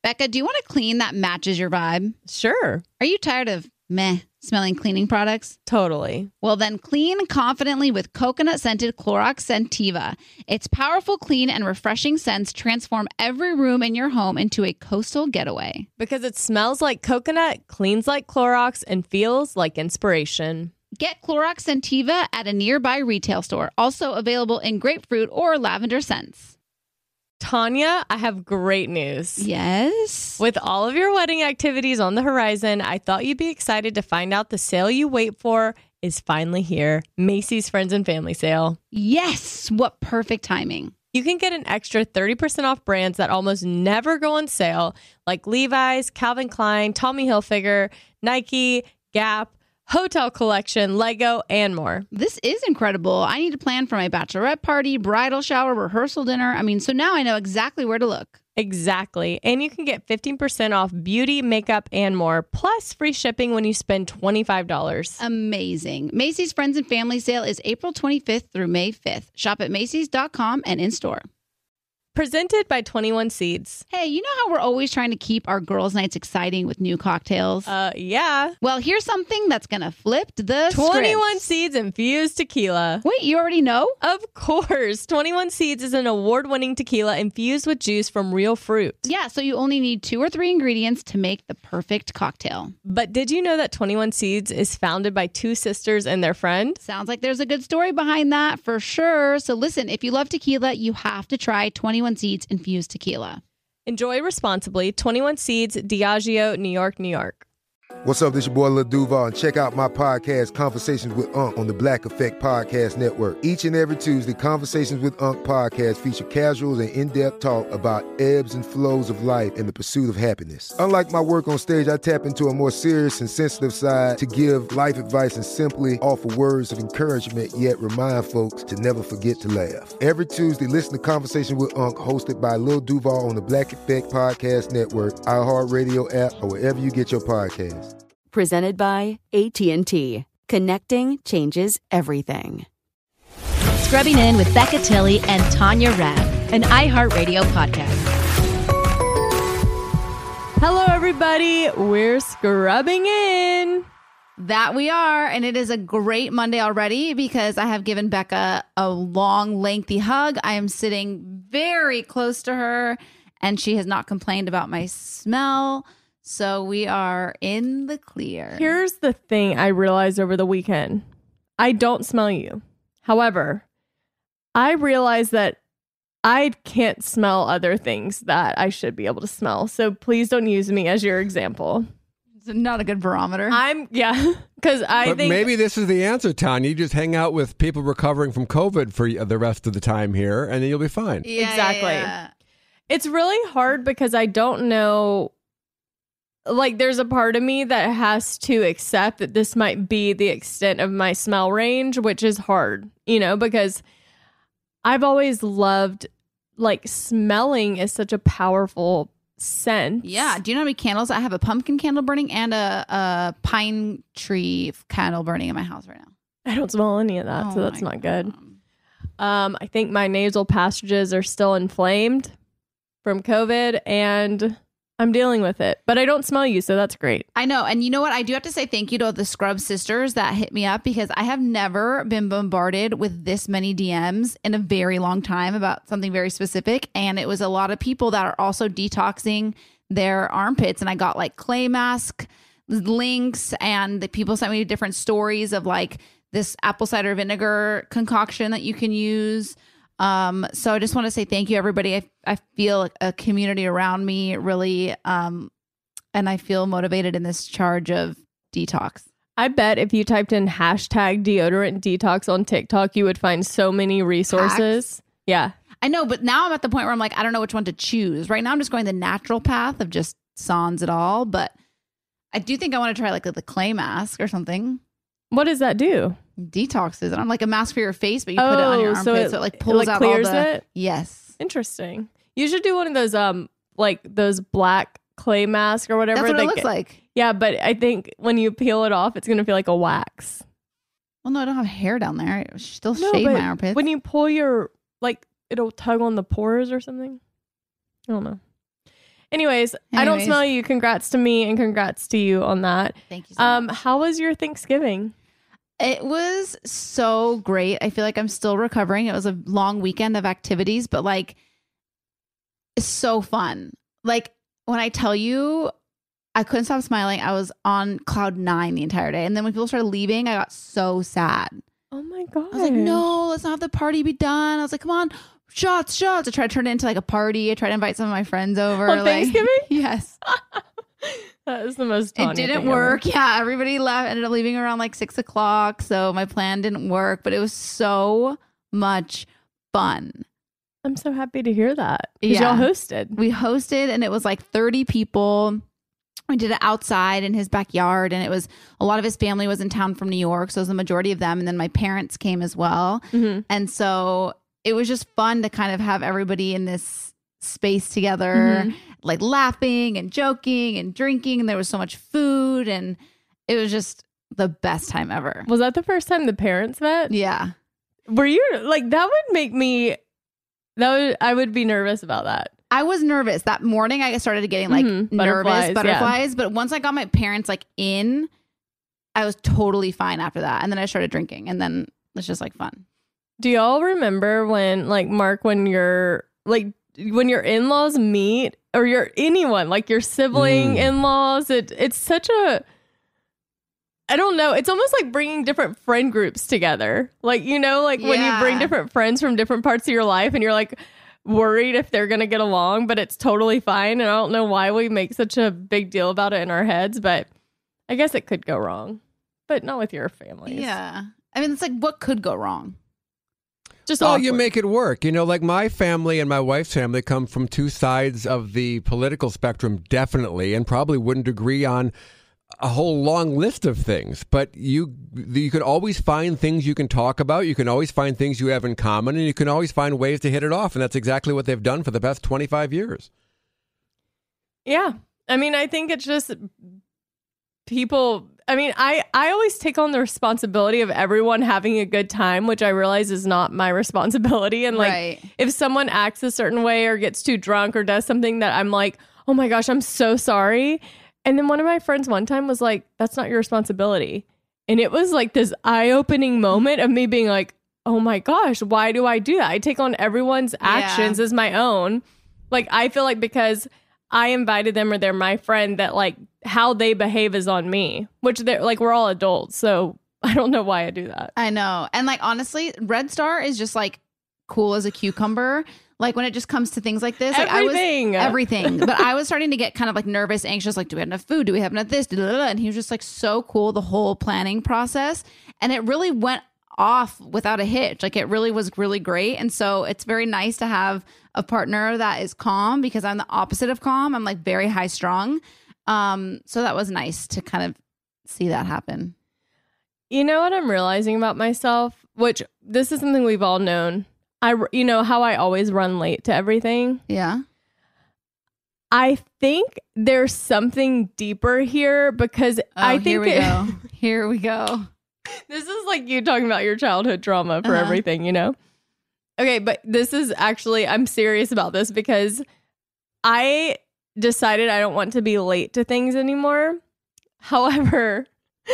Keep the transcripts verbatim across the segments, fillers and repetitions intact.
Becca, do you want a clean that matches your vibe? Sure. Are you tired of meh smelling cleaning products? Totally. Well, then clean confidently with coconut-scented Clorox Scentiva. Its powerful, clean, and refreshing scents transform every room in your home into a coastal getaway. Because it smells like coconut, cleans like Clorox, and feels like inspiration. Get Clorox Scentiva at a nearby retail store. Also available in grapefruit or lavender scents. Tanya, I have great news. Yes? With all of your wedding activities on the horizon, I thought you'd be excited to find out the sale you wait for is finally here. Macy's Friends and Family Sale. Yes! What perfect timing. You can get an extra thirty percent off brands that almost never go on sale, like Levi's, Calvin Klein, Tommy Hilfiger, Nike, Gap, Hotel Collection, Lego, and more. This is incredible. I need to plan for my bachelorette party, bridal shower, rehearsal dinner. I mean, so now I know exactly where to look. Exactly. And you can get fifteen percent off beauty, makeup, and more, plus free shipping when you spend twenty-five dollars. Amazing. Macy's Friends and Family Sale is April twenty-fifth through May fifth. Shop at Macys dot com and in-store. Presented by twenty-one Seeds. Hey, you know how we're always trying to keep our girls' nights exciting with new cocktails? Uh, yeah. Well, here's something that's going to flip the twenty-one script. Seeds infused tequila. Wait, you already know? Of course. twenty-one Seeds is an award-winning tequila infused with juice from real fruit. Yeah, so you only need two or three ingredients to make the perfect cocktail. But did you know that twenty-one Seeds is founded by two sisters and their friend? Sounds like there's a good story behind that for sure. So listen, if you love tequila, you have to try twenty-one Seeds infused tequila. Enjoy responsibly. twenty-one Seeds, Diageo, New York, New York. What's up? This your boy Lil Duval, and check out my podcast, Conversations with Unc, on the Black Effect Podcast Network. Each and every Tuesday, Conversations with Unc podcast feature casuals and in-depth talk about ebbs and flows of life and the pursuit of happiness. Unlike my work on stage, I tap into a more serious and sensitive side to give life advice and simply offer words of encouragement, yet remind folks to never forget to laugh. Every Tuesday, listen to Conversations with Unc, hosted by Lil Duval on the Black Effect Podcast Network, iHeartRadio app, or wherever you get your podcasts. Presented by A T and T. Connecting changes everything. Scrubbing In with Becca Tilley and Tanya Rabb, an iHeartRadio podcast. Hello, everybody. We're scrubbing in. That we are, and it is a great Monday already because I have given Becca a long, lengthy hug. I am sitting very close to her, and she has not complained about my smell. So we are in the clear. Here's the thing I realized over the weekend. I don't smell you. However, I realized that I can't smell other things that I should be able to smell. So please don't use me as your example. It's not a good barometer. I'm, yeah, because I but think... maybe this is the answer, Tanya. You just hang out with people recovering from COVID for the rest of the time here, and then you'll be fine. Yeah, exactly. yeah. It's really hard because I don't know... Like, there's a part of me that has to accept that this might be the extent of my smell range, which is hard, you know, because I've always loved, like, smelling is such a powerful scent. Yeah. Do you know how many candles? I have a pumpkin candle burning and a, a pine tree candle burning in my house right now. I don't smell any of that, Oh so that's my not good. God. Um, I think my nasal passages are still inflamed from COVID, and I'm dealing with it, but I don't smell you, so that's great. I know. And you know what? I do have to say thank you to the Scrub sisters that hit me up because I have never been bombarded with this many D Ms in a very long time about something very specific. And it was a lot of people that are also detoxing their armpits. And I got like clay mask links, and the people sent me different stories of like this apple cider vinegar concoction that you can use. Um, so I just want to say thank you, everybody. I, I feel a community around me really, um, and I feel motivated in this charge of detox. I bet if you typed in hashtag deodorant detox on TikTok, you would find so many resources. Hacks. Yeah. I know, but now I'm at the point where I'm like, I don't know which one to choose. Right now I'm just going the natural path of just sans it all. But I do think I want to try like the clay mask or something. What does that do? Detoxes. I'm like a mask for your face, but you put oh, it on your armpit, so it, so it like pulls it, like, out clears all the... it? Yes. Interesting. You should do one of those, um, like those black clay masks or whatever. That's what they it looks get. like. Yeah, but I think when you peel it off, it's going to feel like a wax. Well, no, I don't have hair down there. I still No, shave but my armpits. When you pull your, like, it'll tug on the pores or something. I don't know. Anyways, I don't Anyways. smell you. Congrats to me and congrats to you on that. Thank you so Um, much. how was your Thanksgiving? It was so great. I feel like I'm still recovering. It was a long weekend of activities, but like, it's so fun. Like, when I tell you, I couldn't stop smiling. I was on cloud nine the entire day. And then when people started leaving, I got so sad. Oh my god! I was like, no, let's not have the party be done. I was like, come on, shots, shots. I tried to turn it into like a party. I tried to invite some of my friends over. On like, Thanksgiving? Yes. That is the most. It Tanya didn't thing ever. work. Yeah, everybody left. Ended up leaving around like six o'clock. So my plan didn't work, but it was so much fun. I'm so happy to hear that. 'Cause Yeah. y'all hosted. We hosted, and it was like thirty people. We did it outside in his backyard, and it was a lot of his family was in town from New York, so it was the majority of them. And then my parents came as well, Mm-hmm. and so it was just fun to kind of have everybody in this space together, Mhm. like laughing and joking and drinking. And there was so much food, and it was just the best time ever. Was that the first time the parents met? Yeah. Were you like that? Would make me. That would I would be nervous about that. I was nervous that morning. I started getting like Mhm. nervous Butterflies, butterflies, but once I got my parents like in, I was totally fine after that. And then I started drinking, and then it's just like fun. Do y'all remember when, like, Mark, when your like when your in laws meet, or your anyone, like your sibling Mm. in laws? It it's such a. I don't know. It's almost like bringing different friend groups together. Like, you know, like when you bring Yeah. different friends from different parts of your life, and you're like worried if they're gonna get along, but it's totally fine. And I don't know why we make such a big deal about it in our heads, but I guess it could go wrong, but not with your families. Yeah. I mean, it's like, what could go wrong? Just Well, awkward. you make it work. You know, like my family and my wife's family come from two sides of the political spectrum, definitely, and probably wouldn't agree on a whole long list of things. But you you can always find things you can talk about. You can always find things you have in common, and you can always find ways to hit it off. And that's exactly what they've done for the past twenty-five years. Yeah. I mean, I think it's just people. I mean, I, I always take on the responsibility of everyone having a good time, which I realize is not my responsibility. And like, Right. if someone acts a certain way or gets too drunk or does something that I'm like, oh my gosh, I'm so sorry. And then one of my friends one time was like, that's not your responsibility. And it was like this eye-opening moment of me being like, oh my gosh, why do I do that? I take on everyone's actions as my own. Like, I feel like because I invited them or they're my friend, that like how they behave is on me, which they're like, we're all adults. So I don't know why I do that. I know. And like, honestly, Red Star is just like cool as a cucumber. Like when it just comes to things like this, like Everything. I was everything, but I was starting to get kind of like nervous, anxious, like, do we have enough food? Do we have enough this? And he was just like so cool, the whole planning process. And it really went off without a hitch. Like it really was really great. And so it's very nice to have a partner that is calm, because I'm the opposite of calm. I'm like very high strung. Um, so that was nice to kind of see that happen. You know what I'm realizing about myself, which this is something we've all known. I, you know how I always run late to everything. Yeah. I think there's something deeper here, because Oh, I think here we it- go. Here we go. this is like you talking about your childhood trauma for Uh-huh. everything, you know? Okay, but this is actually, I'm serious about this, because I decided I don't want to be late to things anymore. However,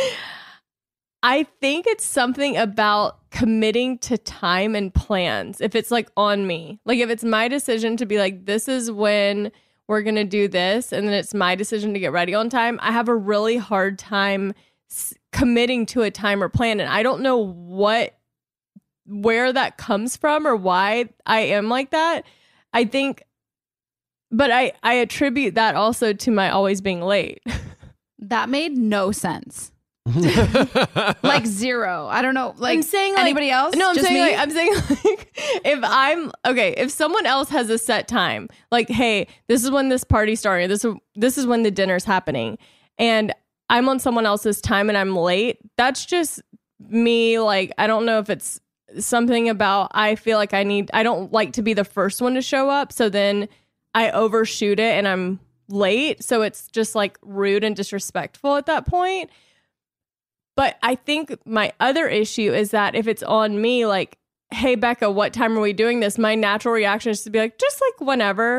I think it's something about committing to time and plans. If it's like on me, like if it's my decision to be like, this is when we're going to do this, and then it's my decision to get ready on time, I have a really hard time s- committing to a time or plan. And I don't know what, where that comes from or why I am like that. I think, but I, I attribute that also to my always being late. That made no sense. Like zero. I don't know. Like I'm saying like, anybody else? No, I'm Just saying me? like I'm saying like if I'm okay, if someone else has a set time, like, hey, this is when this party started, this is this is when the dinner's happening, and I'm on someone else's time and I'm late, that's just me. Like, I don't know if it's something about I feel like I need I don't like to be the first one to show up, so then I overshoot it and I'm late, so it's just like rude and disrespectful at that point. But I think my other issue is that if it's on me, like, hey, Becca, what time are we doing this? My natural reaction is to be like, just like whenever.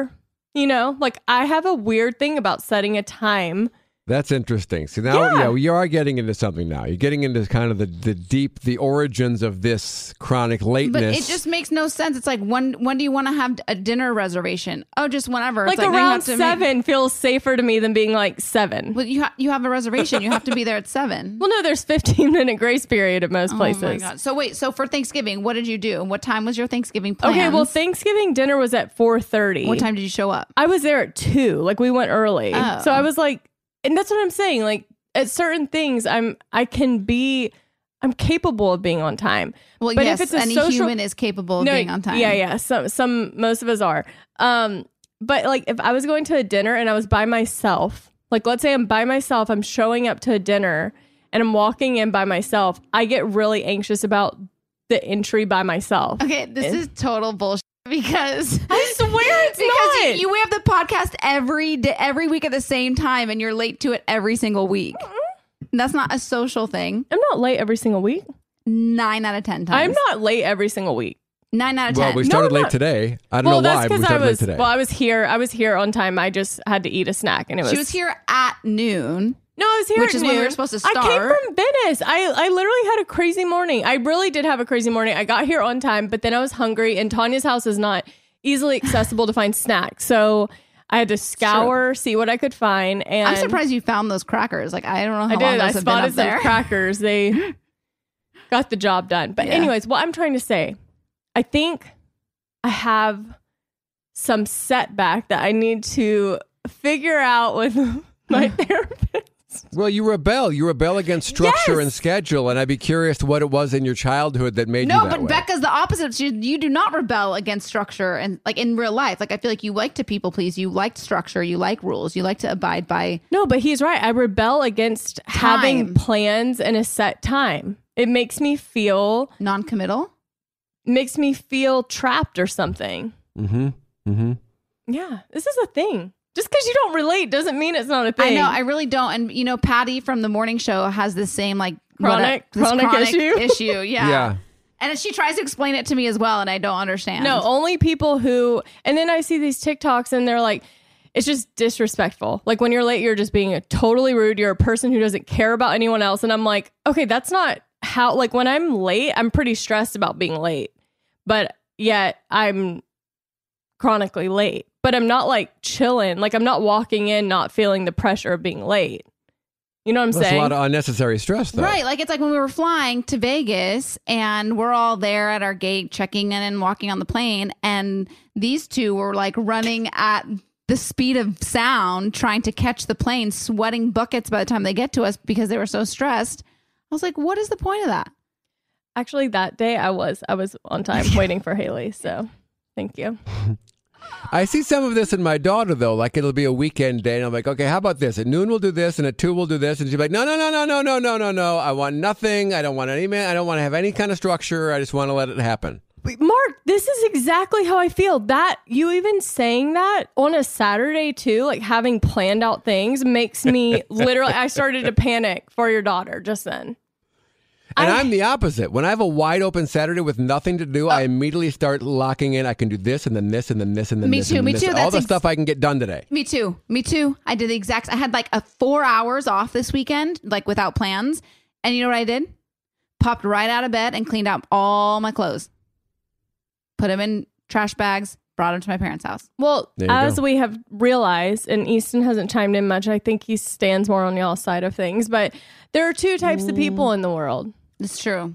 You know, like I have a weird thing about setting a time. That's interesting. See, now, yeah. Yeah. you are getting into something now. You're getting into kind of the, the deep, the origins of this chronic lateness. But it just makes no sense. It's like, when when do you want to have a dinner reservation? Oh, just whenever. Like, it's like no, you around have to seven make- feels safer to me than being like seven. Well, you, ha- you have a reservation. You have to be there at seven. Well, no, there's fifteen minute grace period at most places. Oh my God. So wait, so for Thanksgiving, what did you do? What time was your Thanksgiving plans? Okay, well, Thanksgiving dinner was at four thirty. What time did you show up? I was there at two. Like, we went early. Oh. So I was like, and that's what I'm saying. Like, at certain things, I'm I can be I'm capable of being on time. Well, but yes, if it's a any social, human is capable of being on time. Yeah, yeah. Some some most of us are. Um, but like if I was going to a dinner and I was by myself, like let's say I'm by myself, I'm showing up to a dinner and I'm walking in by myself, I get really anxious about the entry by myself. Okay, this is total bullshit because I swear it's because not. you, you have the podcast every day, every week at the same time, and you're late to it every single week. That's not a social thing. I'm not late every single week. Nine out of ten times. I'm not late every single week. Nine out of well, ten. we started I'm late not. today. I don't Well, know that's why, but we because I started was late today. well, I was here. I was here on time. I just had to eat a snack, and it was She was here at noon. No, I was here Which at is when we noon. were supposed to I came start. from Venice. I, I literally had a crazy morning. I really did have a crazy morning. I got here on time, but then I was hungry, and Tanya's house is not easily accessible to find snacks. So I had to scour, see what I could find. And I'm surprised you found those crackers. Like, I don't know how I long did. those I have been spotted up some there. crackers. They got the job done. But Yeah. anyways, what I'm trying to say, I think I have some setback that I need to figure out with my therapist. Well, you rebel. You rebel against structure Yes! and schedule, and I'd be curious what it was in your childhood that made No, you that but way. Becca's the opposite. You, you do not rebel against structure and like in real life. Like I feel like you like to people please. You like structure. You like rules. You like to abide by. No, but he's right. I rebel against having Time. plans and a set time. It makes me feel Non-committal. makes me feel trapped or something. Mm-hmm. Mm-hmm. Yeah, this is a thing. Just because you don't relate doesn't mean it's not a I thing. know. I really don't. And you know, Patty from the morning show has the same like Chronic- what a- this chronic issue? issue. Yeah. Yeah. And she tries to explain it to me as well, and I don't understand. No, only people who, and then I see these TikToks and they're like, it's just disrespectful. Like when you're late, you're just being a totally rude. You're a person who doesn't care about anyone else. And I'm like, okay, that's not how, like when I'm late, I'm pretty stressed about being late, but yet I'm chronically late, but I'm not like chilling. Like I'm not walking in, not feeling the pressure of being late. You know what I'm That's saying? a lot of unnecessary stress, though. Right. Like it's like when we were flying to Vegas and we're all there at our gate checking in and walking on the plane. And these two were like running at the speed of sound, trying to catch the plane, sweating buckets by the time they get to us because they were so stressed. I was like, what is the point of that? Actually, that day I was, I was on time waiting for Haley. So thank you. I see some of this in my daughter, though. Like it'll be a weekend day, and I'm like, okay, how about this? At noon we'll do this, and at two we'll do this, and she's like, no, no, no, no, no, no, no, no, no. I want nothing. I don't want any man. I don't want to have any kind of structure. I just want to let it happen. Mark, this is exactly how I feel. That you even saying that on a Saturday too, like having planned out things makes me literally, I started to panic for your daughter just then. And I- I'm the opposite. When I have a wide open Saturday with nothing to do, I immediately start locking in. I can do this and then this and then this and then Me this. too, and me this. too. All That's the ex- stuff I can get done today. Me too. Me too. I did the exact. I had like a four hours off this weekend, like without plans. And you know what I did? Popped right out of bed and cleaned out all my clothes. Put them in trash bags. Brought them to my parents' house. Well, There you as go. we have realized, and Easton hasn't chimed in much, I think he stands more on y'all's side of things, but there are two types of people in the world. It's true.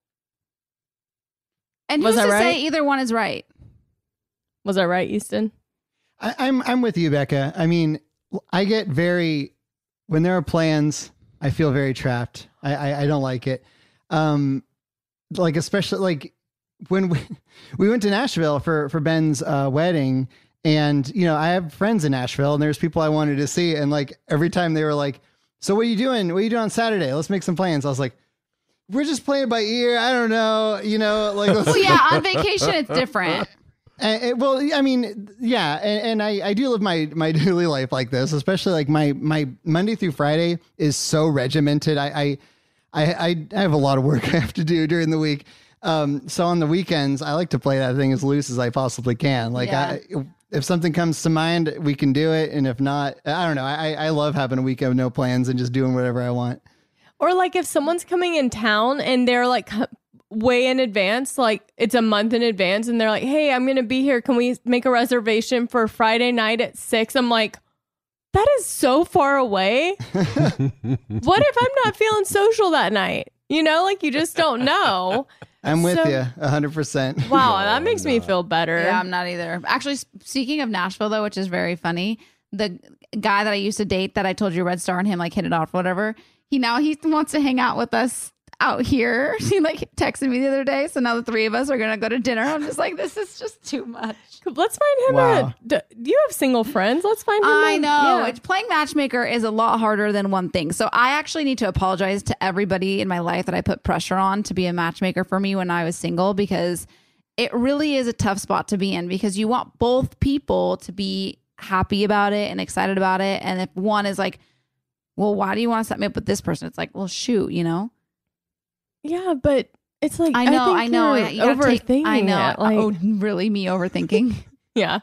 And Was who's I to right? say either one is right? Was I right, Easton? I, I'm I'm with you, Becca. I mean, I get very when there are plans, I feel very trapped. I I, I don't like it. Um, like especially like when we we went to Nashville for for Ben's uh, wedding, and you know I have friends in Nashville, and there's people I wanted to see, and like every time they were like, "So what are you doing? What are you doing on Saturday? Let's make some plans." I was like, "We're just playing by ear. I don't know, you know, like." Let's Well, yeah, on vacation it's different. Uh, it- well, I mean, yeah, and, and I, I do live my, my daily life like this, especially like my, my Monday through Friday is so regimented. I, I, I, I have a lot of work I have to do during the week. Um, so on the weekends, I like to play that thing as loose as I possibly can. Like Yeah. I, if something comes to mind, we can do it. And if not, I don't know. I, I love having a week of no plans and just doing whatever I want. Or like if someone's coming in town and they're like way in advance, like it's a month in advance, and they're like, hey, I'm going to be here. Can we make a reservation for Friday night at six? I'm like, that is so far away. What if I'm not feeling social that night? You know, like you just don't know. I'm with So- you one hundred percent. Wow, that makes me feel better. Yeah, I'm not either. Actually, speaking of Nashville, though, which is very funny, the guy that I used to date that I told you Red Star and him like hit it off, whatever, he now he wants to hang out with us out here. He like texted me the other day. So now the three of us are going to go to dinner. I'm just like, this is just too much. Let's find him Wow. a... Do do you have single friends? Let's find him I a- know. yeah. It's playing matchmaker is a lot harder than one thing. So I actually need to apologize to everybody in my life that I put pressure on to be a matchmaker for me when I was single, because it really is a tough spot to be in, because you want both people to be happy about it and excited about it. And if one is like, well, why do you want to set me up with this person? It's like, well, shoot, you know? Yeah, but it's like... I know, I, think know. you're You gotta take- overthinking I know. it, like- Oh, really? Me overthinking? Yeah.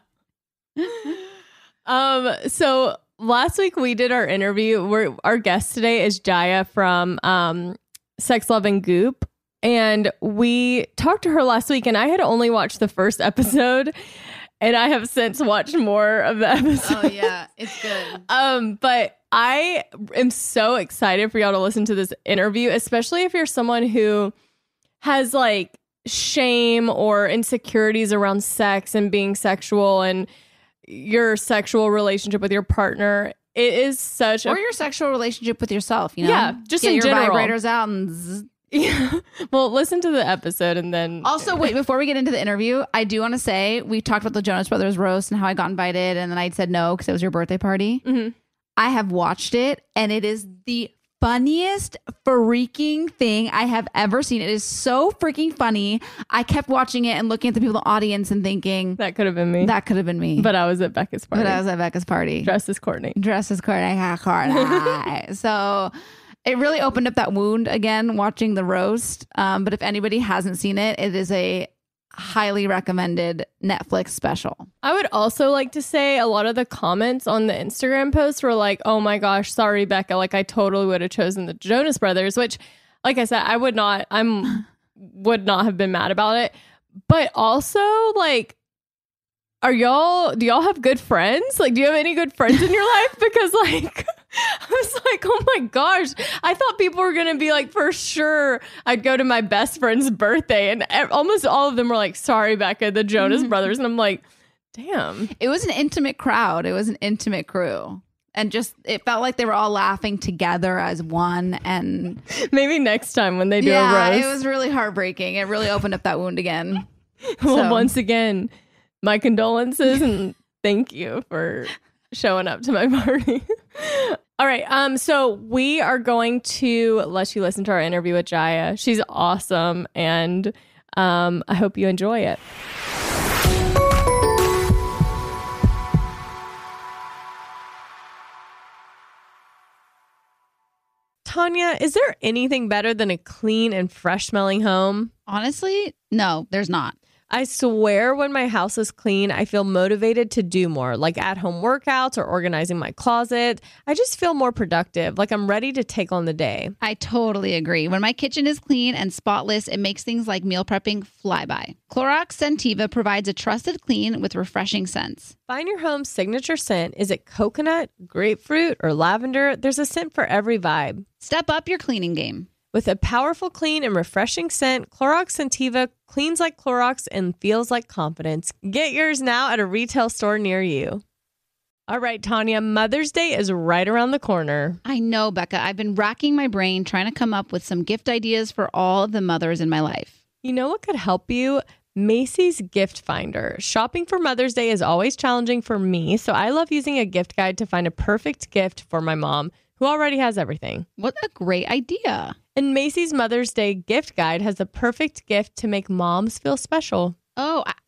um. So last week we did our interview. We're, our guest today is Jaya from um, Sex, Love, and Goop. And we talked to her last week, and I had only watched the first episode, and I have since watched more of the episode. Oh, yeah. It's good. Um, but I am so excited for y'all to listen to this interview, especially if you're someone who has like shame or insecurities around sex and being sexual and your sexual relationship with your partner. It is such Or a your sexual relationship with yourself, you know? Yeah, just Get in your general. vibrators out and zzz. yeah. Well, listen to the episode and then Also, wait, before we get into the interview, I do want to say we talked about the Jonas Brothers roast and how I got invited, and then I said no because it was your birthday party. Mhm. I have watched it, and it is the funniest freaking thing I have ever seen. It is so freaking funny. I kept watching it and looking at the people in the audience and thinking, that could have been me. that could have been me. But I was at Becca's party. But I was at Becca's party. dressed as Courtney. Dressed as Courtney. Courtney. So it really opened up that wound again watching the roast. Um, but if anybody hasn't seen it, it is a highly recommended Netflix special. I would also like to say a lot of the comments on the Instagram post were like, oh my gosh, sorry, Becca. Like I totally would have chosen the Jonas Brothers, which like I said, I would not, I'm would not have been mad about it. But also like, are y'all, do y'all have good friends? Like, do you have any good friends in your life? Because like, I was like, oh my gosh, I thought people were going to be like, for sure, I'd go to my best friend's birthday. And e- almost all of them were like, sorry, Becca, the Jonas Brothers. And I'm like, damn. It was an intimate crowd. It was an intimate crew. And just, it felt like they were all laughing together as one. And Maybe next time when they do yeah, a roast. it was really heartbreaking. It really opened up that wound again. Well, so. once again, my condolences and thank you for showing up to my party. All right. Um, so we are going to let you listen to our interview with Jaya. She's awesome. And um, I hope you enjoy it. Tanya, is there anything better than a clean and fresh smelling home? Honestly, no, there's not. I swear when my house is clean, I feel motivated to do more, like at-home workouts or organizing my closet. I just feel more productive, like I'm ready to take on the day. I totally agree. When my kitchen is clean and spotless, it makes things like meal prepping fly by. Clorox Scentiva provides a trusted clean with refreshing scents. Find your home's signature scent. Is it coconut, grapefruit, or lavender? There's a scent for every vibe. Step up your cleaning game. With a powerful, clean, and refreshing scent, Clorox Scentiva cleans like Clorox and feels like confidence. Get yours now at a retail store near you. All right, Tanya, Mother's Day is right around the corner. I know, Becca. I've been racking my brain trying to come up with some gift ideas for all of the mothers in my life. You know what could help you? Macy's Gift Finder. Shopping for Mother's Day is always challenging for me, so I love using a gift guide to find a perfect gift for my mom, who already has everything. What a great idea. And Macy's Mother's Day gift guide has the perfect gift to make moms feel special. Oh, I, I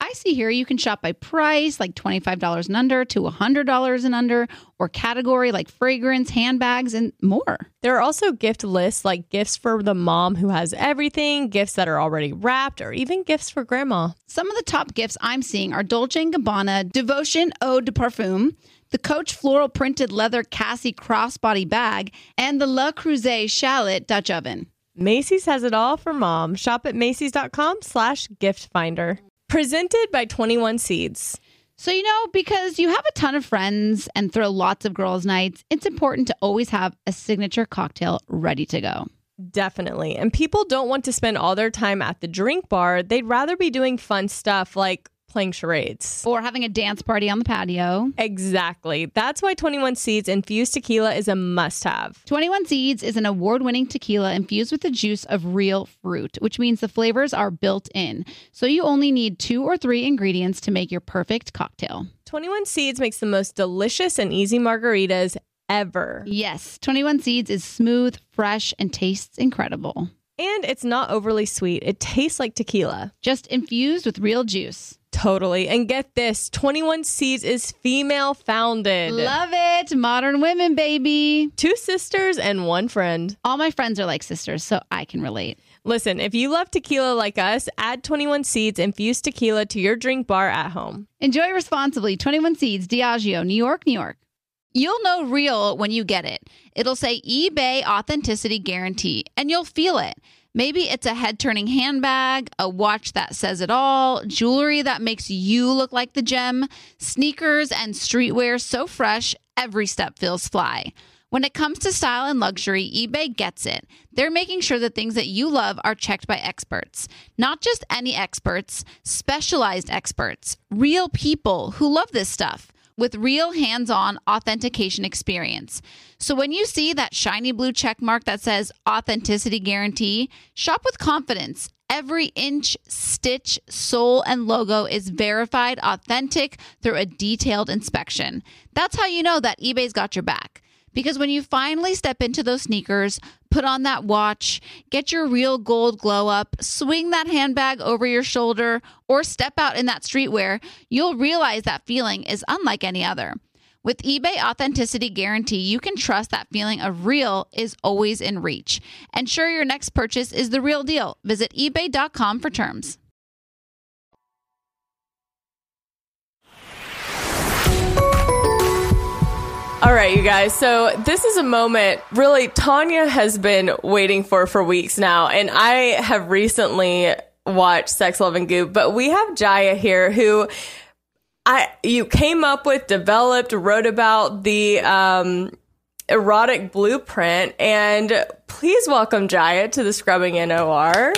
I see here, you can shop by price, like twenty-five dollars and under to one hundred dollars and under, or category like fragrance, handbags, and more. There are also gift lists like gifts for the mom who has everything, gifts that are already wrapped, or even gifts for grandma. Some of the top gifts I'm seeing are Dolce and Gabbana Devotion Eau de Parfum, the Coach floral printed leather Cassie crossbody bag, and the Le Creuset Shallot Dutch oven. Macy's has it all for mom. Shop at Macy's.com slash gift finder. Presented by twenty-one Seeds. So, you know, because you have a ton of friends and throw lots of girls' nights, it's important to always have a signature cocktail ready to go. Definitely. And people don't want to spend all their time at the drink bar. They'd rather be doing fun stuff like playing charades. Or having a dance party on the patio. Exactly. That's why twenty-one Seeds infused tequila is a must-have. twenty-one Seeds is an award-winning tequila infused with the juice of real fruit, which means the flavors are built in. So you only need two or three ingredients to make your perfect cocktail. twenty-one Seeds makes the most delicious and easy margaritas ever. Yes, twenty-one Seeds is smooth, fresh, and tastes incredible. And it's not overly sweet. It tastes like tequila. Just infused with real juice. Totally. And get this, twenty-one Seeds is female founded. Love it. Modern women, baby. Two sisters and one friend. All my friends are like sisters, so I can relate. Listen, if you love tequila like us, add twenty-one Seeds infused tequila to your drink bar at home. Enjoy responsibly. twenty-one Seeds, Diageo, New York, New York. You'll know real when you get it. It'll say eBay Authenticity Guarantee, and you'll feel it. Maybe it's a head-turning handbag, a watch that says it all, jewelry that makes you look like the gem, sneakers and streetwear so fresh, every step feels fly. When it comes to style and luxury, eBay gets it. They're making sure the things that you love are checked by experts. Not just any experts, specialized experts, real people who love this stuff, with real hands-on authentication experience. So when you see that shiny blue check mark that says Authenticity Guarantee, shop with confidence. Every inch, stitch, sole, and logo is verified authentic through a detailed inspection. That's how you know that eBay's got your back. Because when you finally step into those sneakers, put on that watch, get your real gold glow up, swing that handbag over your shoulder, or step out in that streetwear, you'll realize that feeling is unlike any other. With eBay Authenticity Guarantee, you can trust that feeling of real is always in reach. Ensure your next purchase is the real deal. Visit ebay dot com for terms. All right, you guys. So this is a moment really Tanya has been waiting for for weeks now. And I have recently watched Sex, Love, and Goop. But we have Jaya here who I you came up with, developed, wrote about the um, erotic blueprint. And please welcome Jaya to the Scrubbing N O R.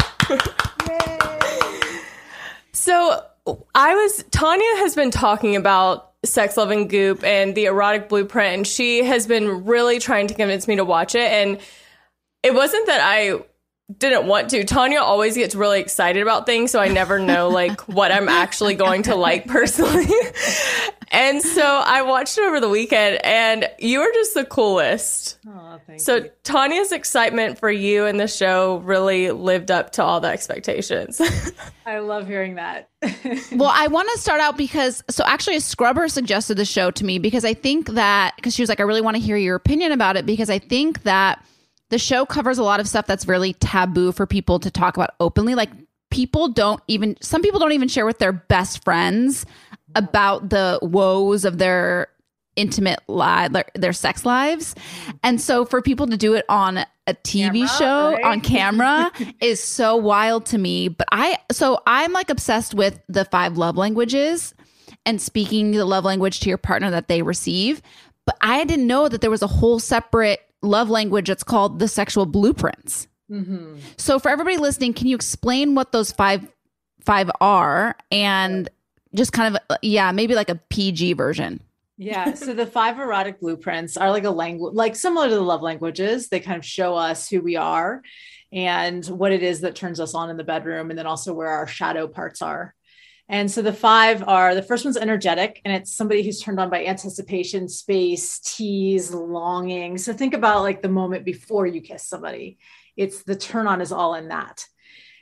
So I was, Tanya has been talking about Sex, Love, and Goop and the erotic blueprint, and she has been really trying to convince me to watch it. And it wasn't that I didn't want to. Tanya always gets really excited about things, so I never know like what I'm actually going to like personally. And so I watched it over the weekend, and you are just the coolest. Oh, thank so you. Tanya's excitement for you and the show really lived up to all the expectations. I love hearing that. Well, I want to start out because, so actually a scrubber suggested the show to me because I think that, because she was like, I really want to hear your opinion about it because I think that the show covers a lot of stuff that's really taboo for people to talk about openly. Like people don't even, some people don't even share with their best friends about the woes of their intimate life, their sex lives. And so for people to do it on a T V Camera, show right? on camera is so wild to me. But I, so I'm like obsessed with the five love languages and speaking the love language to your partner that they receive. But I didn't know that there was a whole separate love language that's called the sexual blueprints. Mm-hmm. So for everybody listening, can you explain what those five, five are and just kind of, yeah, maybe like a P G version? Yeah. So the five erotic blueprints are like a language, like similar to the love languages. They kind of show us who we are and what it is that turns us on in the bedroom, and then also where our shadow parts are. And so the five are, the first one's energetic, and it's somebody who's turned on by anticipation, space, tease, longing. So think about like the moment before you kiss somebody. It's the turn on is all in that.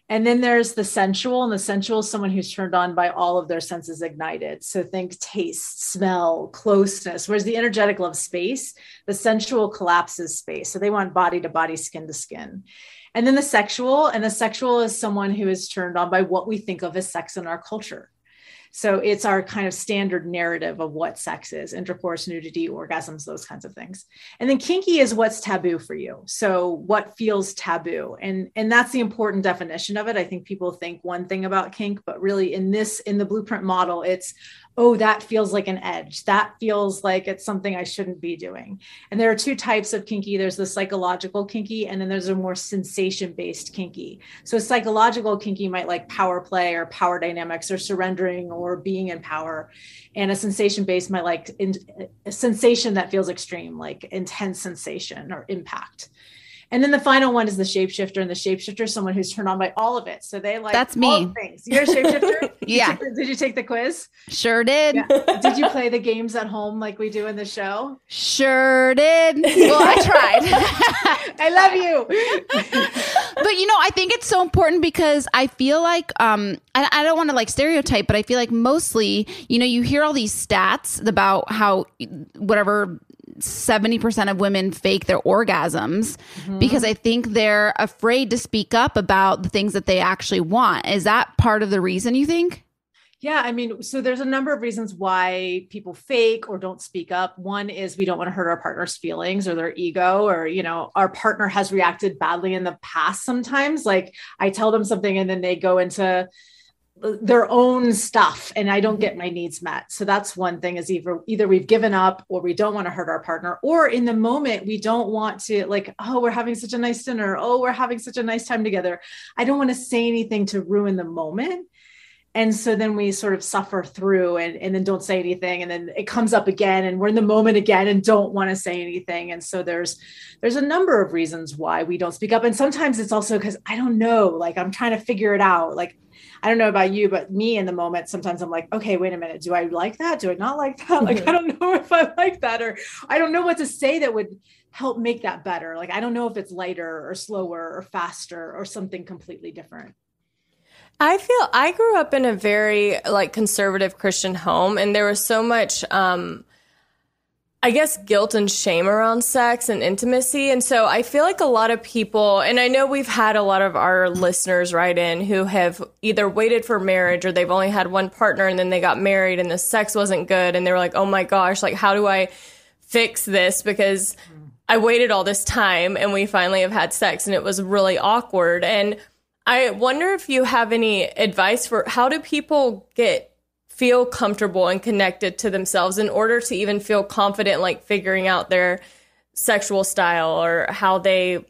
And then there's the sensual, and the sensual is someone who's turned on by all of their senses ignited. So think taste, smell, closeness, whereas the energetic love space, the sensual collapses space. So they want body to body, skin to skin. And then the sexual, and the sexual is someone who is turned on by what we think of as sex in our culture. So it's our kind of standard narrative of what sex is: intercourse, nudity, orgasms, those kinds of things. And then kinky is what's taboo for you. So what feels taboo? And, and that's the important definition of it. I think people think one thing about kink, but really in this, in the Blueprint model, it's, oh, that feels like an edge. That feels like it's something I shouldn't be doing. And there are two types of kinky. There's the psychological kinky, and then there's a more sensation-based kinky. So a psychological kinky might like power play or power dynamics or surrendering or being in power. And a sensation-based might like in, a sensation that feels extreme, like intense sensation or impact. And then the final one is the shapeshifter, and the shapeshifter is someone who's turned on by all of it. So they like That's all me. things. You're a shapeshifter? Yeah. Did you, did you take the quiz? Sure did. Yeah. Did you play the games at home like we do in the show? Sure did. Well, I tried. I love you. But, you know, I think it's so important because I feel like, um, I, I don't want to like stereotype, but I feel like mostly, you know, you hear all these stats about how whatever seventy percent of women fake their orgasms mm-hmm. because I think they're afraid to speak up about the things that they actually want. Is that part of the reason, you think? Yeah, I mean, so there's a number of reasons why people fake or don't speak up. One is we don't want to hurt our partner's feelings or their ego, or, you know, our partner has reacted badly in the past sometimes. Like I tell them something and then they go into their own stuff and I don't get my needs met. So that's one thing, is either, either we've given up or we don't want to hurt our partner, or in the moment, we don't want to like, oh, we're having such a nice dinner. Oh, we're having such a nice time together. I don't want to say anything to ruin the moment. And so then we sort of suffer through and, and then don't say anything. And then it comes up again and we're in the moment again and don't want to say anything. And so there's, there's a number of reasons why we don't speak up. And sometimes it's also because I don't know, like I'm trying to figure it out. Like, I don't know about you, but me in the moment, sometimes I'm like, okay, wait a minute. Do I like that? Do I not like that? Like, I don't know if I like that, or I don't know what to say that would help make that better. Like, I don't know if it's lighter or slower or faster or something completely different. I feel I grew up in a very like conservative Christian home, and there was so much, um, I guess, guilt and shame around sex and intimacy. And so I feel like a lot of people, and I know we've had a lot of our listeners write in who have either waited for marriage or they've only had one partner and then they got married and the sex wasn't good. And they were like, oh my gosh, like, how do I fix this? Because I waited all this time and we finally have had sex and it was really awkward. And I wonder if you have any advice for how do people get feel comfortable and connected to themselves in order to even feel confident, like figuring out their sexual style or how they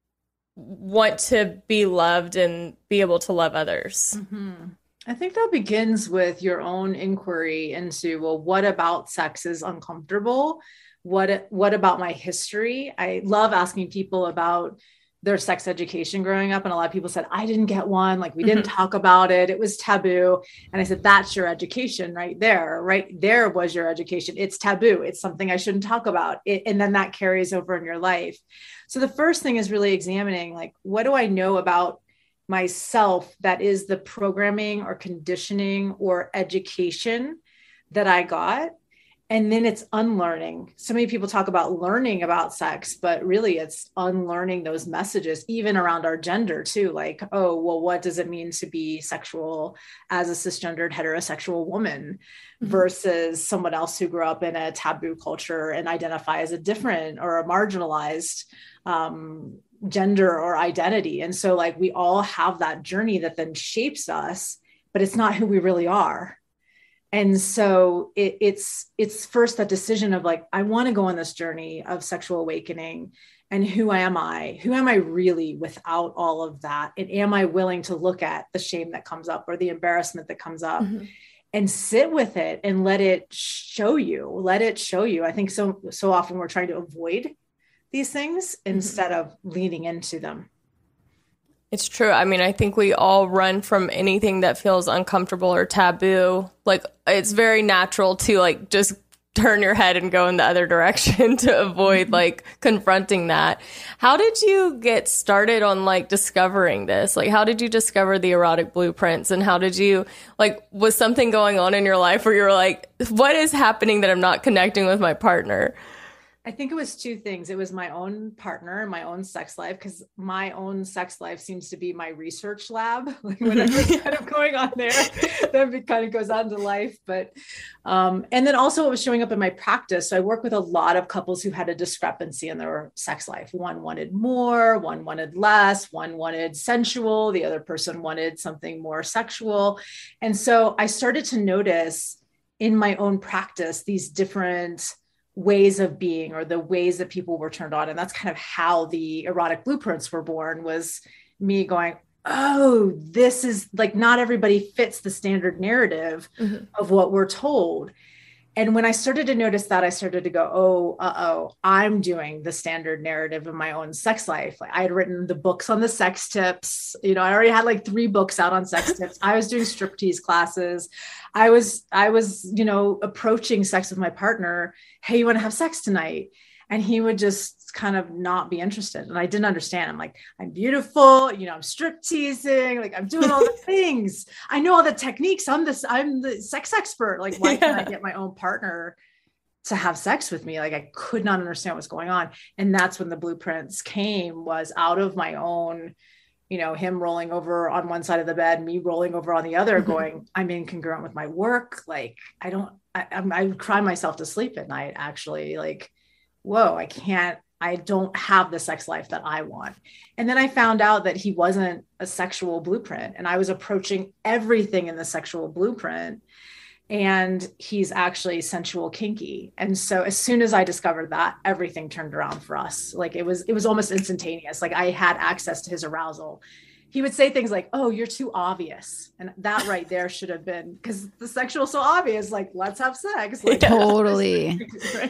want to be loved and be able to love others. Mm-hmm. I think that begins with your own inquiry into, well, what about sex is uncomfortable? What, what about my history? I love asking people about their sex education growing up. And a lot of people said, I didn't get one. Like, we didn't mm-hmm. talk about it. It was taboo. And I said, that's your education right there. Right there was your education. It's taboo. It's something I shouldn't talk about. It, and then that carries over in your life. So the first thing is really examining, like, what do I know about myself that is the programming or conditioning or education that I got? And then it's unlearning. So many people talk about learning about sex, but really it's unlearning those messages, even around our gender too. Like, oh, well, what does it mean to be sexual as a cisgendered heterosexual woman mm-hmm. versus someone else who grew up in a taboo culture and identify as a different or a marginalized um, gender or identity. And so like, we all have that journey that then shapes us, but it's not who we really are. And so it, it's it's first that decision of like, I want to go on this journey of sexual awakening, and who am I? Who am I really without all of that? And am I willing to look at the shame that comes up or the embarrassment that comes up mm-hmm. and sit with it and let it show you, let it show you. I think so, so often we're trying to avoid these things mm-hmm. instead of leaning into them. It's true. I mean, I think we all run from anything that feels uncomfortable or taboo. Like, it's very natural to like just turn your head and go in the other direction to avoid like confronting that. How did you get started on like discovering this? Like, how did you discover the erotic blueprints, and how did you, like, was something going on in your life where you were like, what is happening that I'm not connecting with my partner? I think it was two things. It was my own partner and my own sex life, because my own sex life seems to be my research lab. Like whatever's kind of going on there, then it kind of goes on to life. But, um, and then also it was showing up in my practice. So I work with a lot of couples who had a discrepancy in their sex life. One wanted more, one wanted less, one wanted sensual, the other person wanted something more sexual. And so I started to notice in my own practice these different ways of being, or the ways that people were turned on. And that's kind of how the erotic blueprints were born, was me going, oh, this is like, not everybody fits the standard narrative mm-hmm. of what we're told. And when I started to notice that, I started to go, oh, uh-oh, I'm doing the standard narrative of my own sex life. Like I had written the books on the sex tips. You know, I already had like three books out on sex tips. I was doing striptease classes. I was, I was, you know, approaching sex with my partner. Hey, you want to have sex tonight? And he would just kind of not be interested. And I didn't understand. I'm like, I'm beautiful, you know, I'm strip teasing, like I'm doing all the things. I know all the techniques. I'm this, I'm the sex expert. Like, why can't I get my own partner to have sex with me? Like I could not understand what's going on. And that's when the blueprints came, was out of my own, you know, him rolling over on one side of the bed, me rolling over on the other, mm-hmm. going, I'm incongruent with my work. Like, I don't, I, I'm, I would cry myself to sleep at night, actually. Like, whoa, I can't, I don't have the sex life that I want. And then I found out that he wasn't a sexual blueprint, and I was approaching everything in the sexual blueprint, and he's actually sensual kinky. And so as soon as I discovered that, everything turned around for us. Like it was, it was almost instantaneous. Like I had access to his arousal. He would say things like, oh, you're too obvious. And that right there should have been, because the sexual is so obvious, like, let's have sex. Like, totally.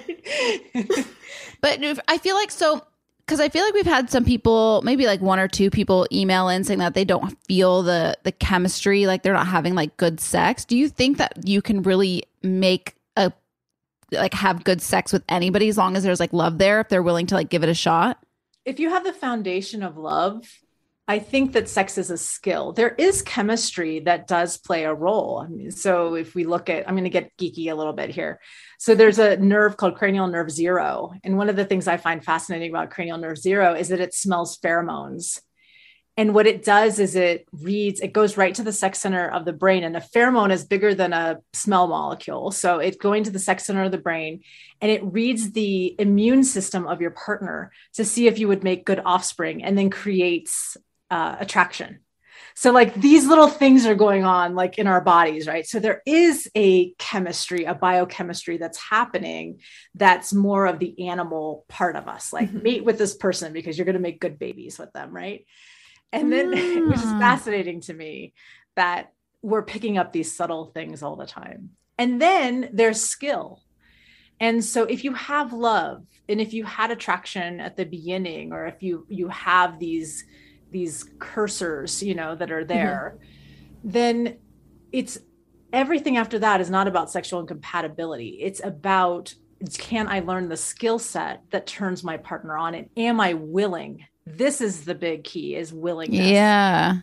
Right? But if, I feel like, so, because I feel like we've had some people, maybe like one or two people email in saying that they don't feel the the chemistry, like they're not having like good sex. Do you think that you can really make a, like have good sex with anybody as long as there's like love there, if they're willing to like give it a shot? If you have the foundation of love, I think that sex is a skill. There is chemistry that does play a role. I mean, so if we look at, I'm going to get geeky a little bit here. So there's a nerve called cranial nerve zero. And one of the things I find fascinating about cranial nerve zero is that it smells pheromones. And what it does is it reads, it goes right to the sex center of the brain. And a pheromone is bigger than a smell molecule. So it's going to the sex center of the brain, and it reads the immune system of your partner to see if you would make good offspring, and then creates Uh, attraction. So like these little things are going on like in our bodies, right? So there is a chemistry, a biochemistry that's happening that's more of the animal part of us, like mm-hmm. mate with this person because you're going to make good babies with them, right? And then, mm. which is fascinating to me, that we're picking up these subtle things all the time. And then there's skill. And so if you have love, and if you had attraction at the beginning, or if you you have these these cursors, you know, that are there, mm-hmm. then it's everything after that is not about sexual incompatibility. It's about, can I learn the skill set that turns my partner on? And am I willing? This is the big key, is willingness. Yeah.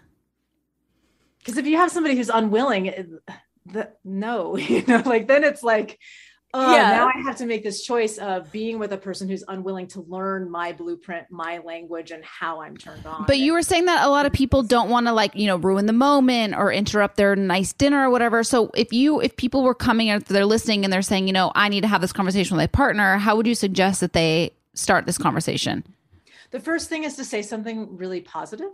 Because if you have somebody who's unwilling, the, no, you know, like then it's like, oh, yeah. Now I have to make this choice of being with a person who's unwilling to learn my blueprint, my language, and how I'm turned on. But you were saying that a lot of people don't want to, like, you know, ruin the moment or interrupt their nice dinner or whatever. So if you, if people were coming and they're listening and they're saying, you know, I need to have this conversation with my partner, how would you suggest that they start this conversation? The first thing is to say something really positive.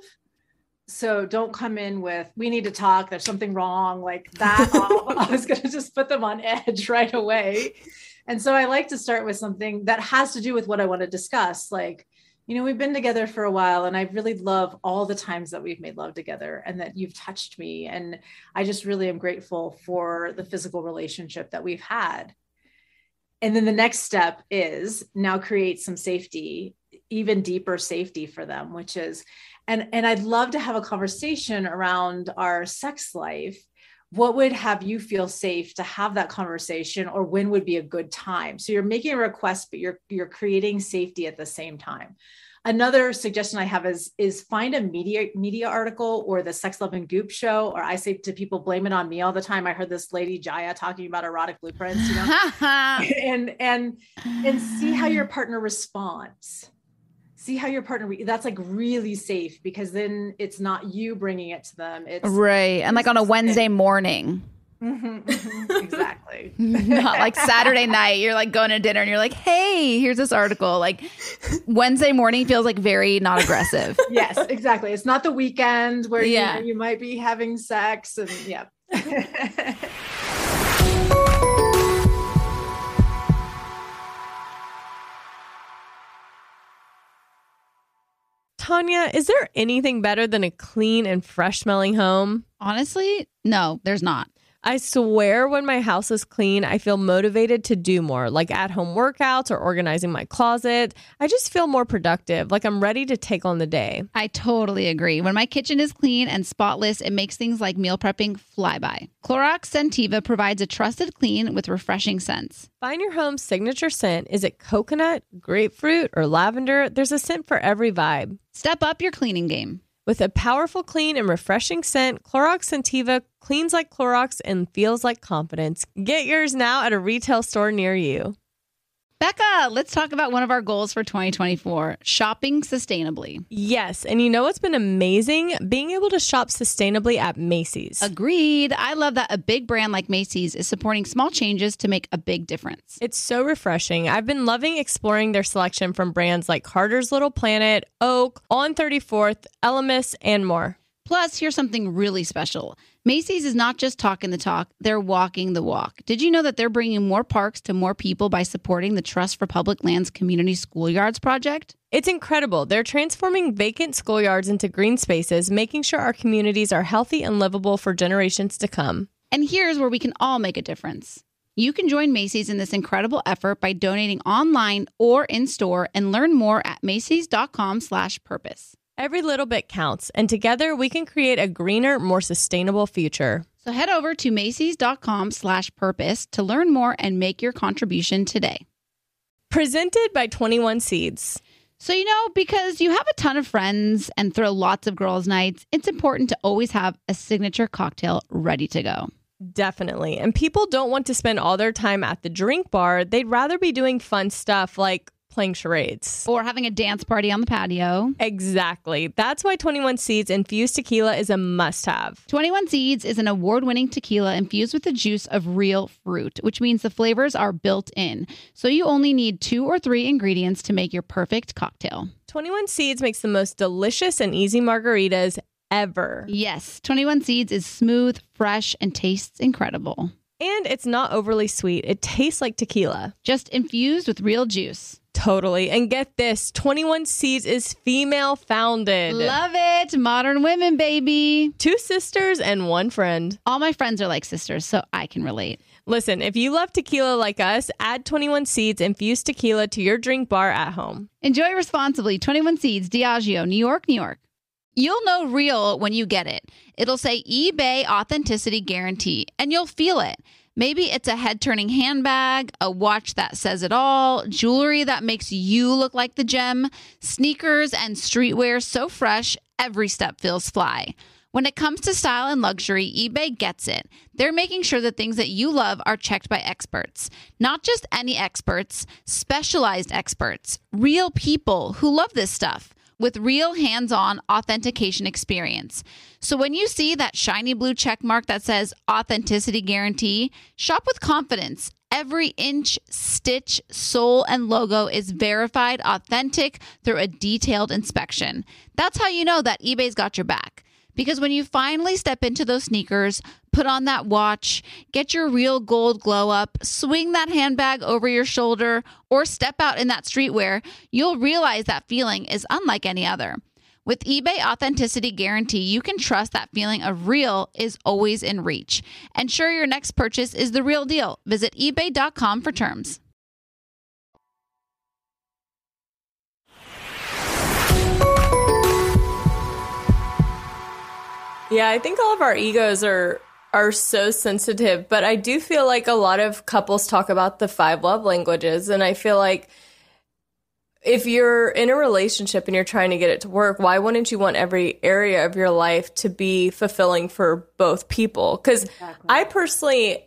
So don't come in with, we need to talk, there's something wrong, like that. I was going to just put them on edge right away. And so I like to start with something that has to do with what I want to discuss. Like, you know, we've been together for a while, and I really love all the times that we've made love together and that you've touched me. And I just really am grateful for the physical relationship that we've had. And then the next step is now create some safety, even deeper safety for them, which is, And, and I'd love to have a conversation around our sex life what would have you feel safe to have that conversation, or when would be a good time? So you're making a request, but you're, you're creating safety at the same time. Another suggestion I have is, is find a media media article or the Sex, Love, and Goop show. Or I say to people, blame it on me all the time. I heard this lady Jaya talking about erotic blueprints, you know, and, and, and see how your partner responds. See how your partner, re- that's like really safe, because then it's not you bringing it to them. It's right. And like on a Wednesday morning. Mm-hmm, mm-hmm, exactly. Not like Saturday night. You're like going to dinner and you're like, hey, here's this article. Like Wednesday morning feels like very not aggressive. Yes, exactly. It's not the weekend where yeah. you, you might be having sex and yeah. Tanya, is there anything better than a clean and fresh smelling home? Honestly, no, there's not. I swear when my house is clean, I feel motivated to do more, like at-home workouts or organizing my closet. I just feel more productive, like I'm ready to take on the day. I totally agree. When my kitchen is clean and spotless, it makes things like meal prepping fly by. Clorox Scentiva provides a trusted clean with refreshing scents. Find your home's signature scent. Is it coconut, grapefruit, or lavender? There's a scent for every vibe. Step up your cleaning game. With a powerful, clean, and refreshing scent, Clorox Scentiva cleans like Clorox and feels like confidence. Get yours now at a retail store near you. Becca, let's talk about one of our goals for twenty twenty-four, shopping sustainably. Yes, and you know what's been amazing? Being able to shop sustainably at Macy's. Agreed. I love that a big brand like Macy's is supporting small changes to make a big difference. It's so refreshing. I've been loving exploring their selection from brands like Carter's Little Planet, Oak, On thirty-fourth, Elemis, and more. Plus, here's something really special. Macy's is not just talking the talk, they're walking the walk. Did you know that they're bringing more parks to more people by supporting the Trust for Public Lands Community Schoolyards project? It's incredible. They're transforming vacant schoolyards into green spaces, making sure our communities are healthy and livable for generations to come. And here's where we can all make a difference. You can join Macy's in this incredible effort by donating online or in-store, and learn more at macys.com slash purpose. Every little bit counts, and together we can create a greener, more sustainable future. So head over to macys.com slash purpose to learn more and make your contribution today. Presented by twenty-one Seeds. So, you know, because you have a ton of friends and throw lots of girls' nights, it's important to always have a signature cocktail ready to go. Definitely. And people don't want to spend all their time at the drink bar. They'd rather be doing fun stuff like playing charades. Or having a dance party on the patio. Exactly. That's why twenty-one Seeds Infused Tequila is a must-have. twenty-one Seeds is an award-winning tequila infused with the juice of real fruit, which means the flavors are built in. So you only need two or three ingredients to make your perfect cocktail. twenty-one Seeds makes the most delicious and easy margaritas ever. Yes, twenty-one Seeds is smooth, fresh, and tastes incredible. And it's not overly sweet. It tastes like tequila. Just infused with real juice. Totally. And get this, twenty-one Seeds is female founded. Love it. Modern women, baby. Two sisters and one friend. All my friends are like sisters, so I can relate. Listen, if you love tequila like us, add twenty-one Seeds Infused Tequila to your drink bar at home. Enjoy responsibly. twenty-one Seeds, Diageo, New York, New York. You'll know real when you get it. It'll say eBay Authenticity Guarantee, and you'll feel it. Maybe it's a head-turning handbag, a watch that says it all, jewelry that makes you look like the gem, sneakers and streetwear so fresh, every step feels fly. When it comes to style and luxury, eBay gets it. They're making sure the things that you love are checked by experts. Not just any experts, specialized experts, real people who love this stuff, with real hands-on authentication experience. So when you see that shiny blue check mark that says Authenticity Guarantee, shop with confidence. Every inch, stitch, sole, and logo is verified authentic through a detailed inspection. That's how you know that eBay's got your back. Because when you finally step into those sneakers, put on that watch, get your real gold glow up, swing that handbag over your shoulder, or step out in that streetwear, you'll realize that feeling is unlike any other. With eBay Authenticity Guarantee, you can trust that feeling of real is always in reach. Ensure your next purchase is the real deal. Visit ebay dot com for terms. Yeah, I think all of our egos are are so sensitive, but I do feel like a lot of couples talk about the five love languages, and I feel like if you're in a relationship and you're trying to get it to work, why wouldn't you want every area of your life to be fulfilling for both people? Because exactly. I personally,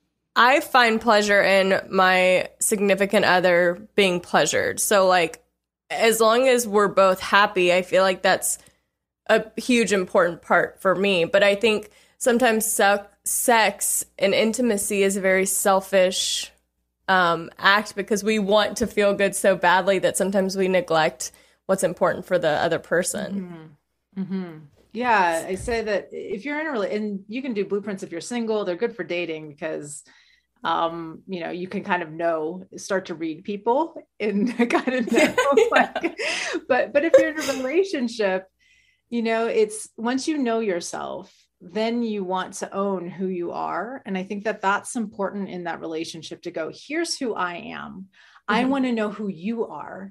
I find pleasure in my significant other being pleasured. So like, as long as we're both happy, I feel like that's a huge important part for me. But I think sometimes se- sex and intimacy is a very selfish um, act because we want to feel good so badly that sometimes we neglect what's important for the other person. Mm-hmm. Mm-hmm. Yeah, I say that if you're in a really, and you can do blueprints if you're single, they're good for dating because, um, you know, you can kind of know, start to read people and kind of know, like, but, but if you're in a relationship, you know, it's once you know yourself, then you want to own who you are. And I think that that's important in that relationship to go, here's who I am. Mm-hmm. I want to know who you are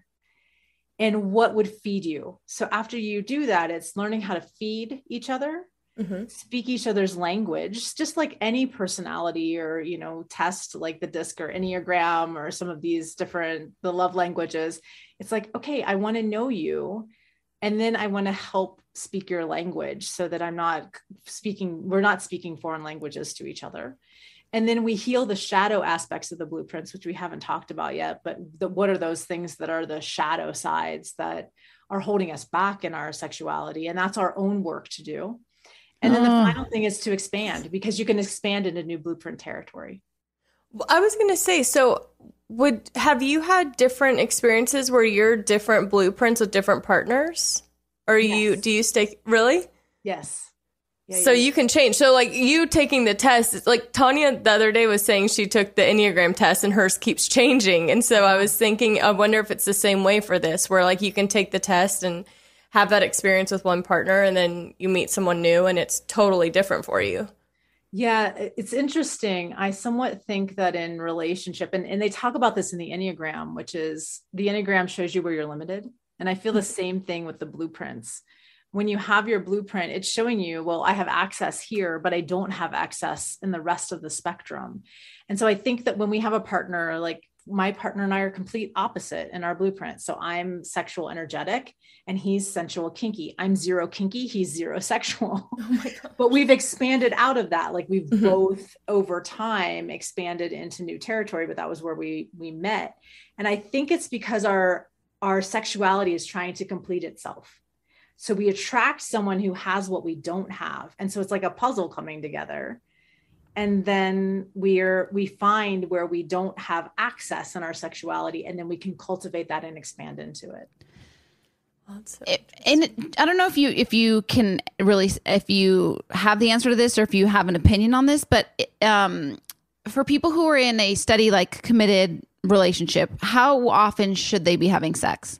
and what would feed you. So after you do that, it's learning how to feed each other, mm-hmm. speak each other's language, just like any personality or, you know, test like the DISC or Enneagram or some of these different, the love languages. It's like, okay, I want to know you. And then I want to help speak your language so that I'm not speaking, we're not speaking foreign languages to each other. And then we heal the shadow aspects of the blueprints, which we haven't talked about yet, but the, what are those things that are the shadow sides that are holding us back in our sexuality? And that's our own work to do. And then the Oh. final thing is to expand, because you can expand into new blueprint territory. Well, I was going to say, so would have you had different experiences where you're different blueprints with different partners? Or Yes. you do you stay really? Yes. Yeah, So yeah. you can change. So like you taking the test, it's like Tanya the other day was saying she took the Enneagram test and hers keeps changing. And so I was thinking, I wonder if it's the same way for this, where like you can take the test and have that experience with one partner and then you meet someone new and it's totally different for you. Yeah, it's interesting. I somewhat think that in relationship, and, and they talk about this in the Enneagram, which is the Enneagram shows you where you're limited. And I feel the same thing with the blueprints. When you have your blueprint, it's showing you, well, I have access here, but I don't have access in the rest of the spectrum. And so I think that when we have a partner, like my partner and I are complete opposite in our blueprint. So I'm sexual energetic and he's sensual kinky. I'm zero kinky. He's zero sexual. Oh my God. But we've expanded out of that. Like we've Mm-hmm. both over time expanded into new territory, but that was where we, we met. And I think it's because our, our sexuality is trying to complete itself. So we attract someone who has what we don't have. And so it's like a puzzle coming together. And then we're, we find where we don't have access in our sexuality. And then we can cultivate that and expand into it. That's so It- and I don't know if you if you can really if you have the answer to this or if you have an opinion on this, but um, for people who are in a steady like committed relationship, how often should they be having sex?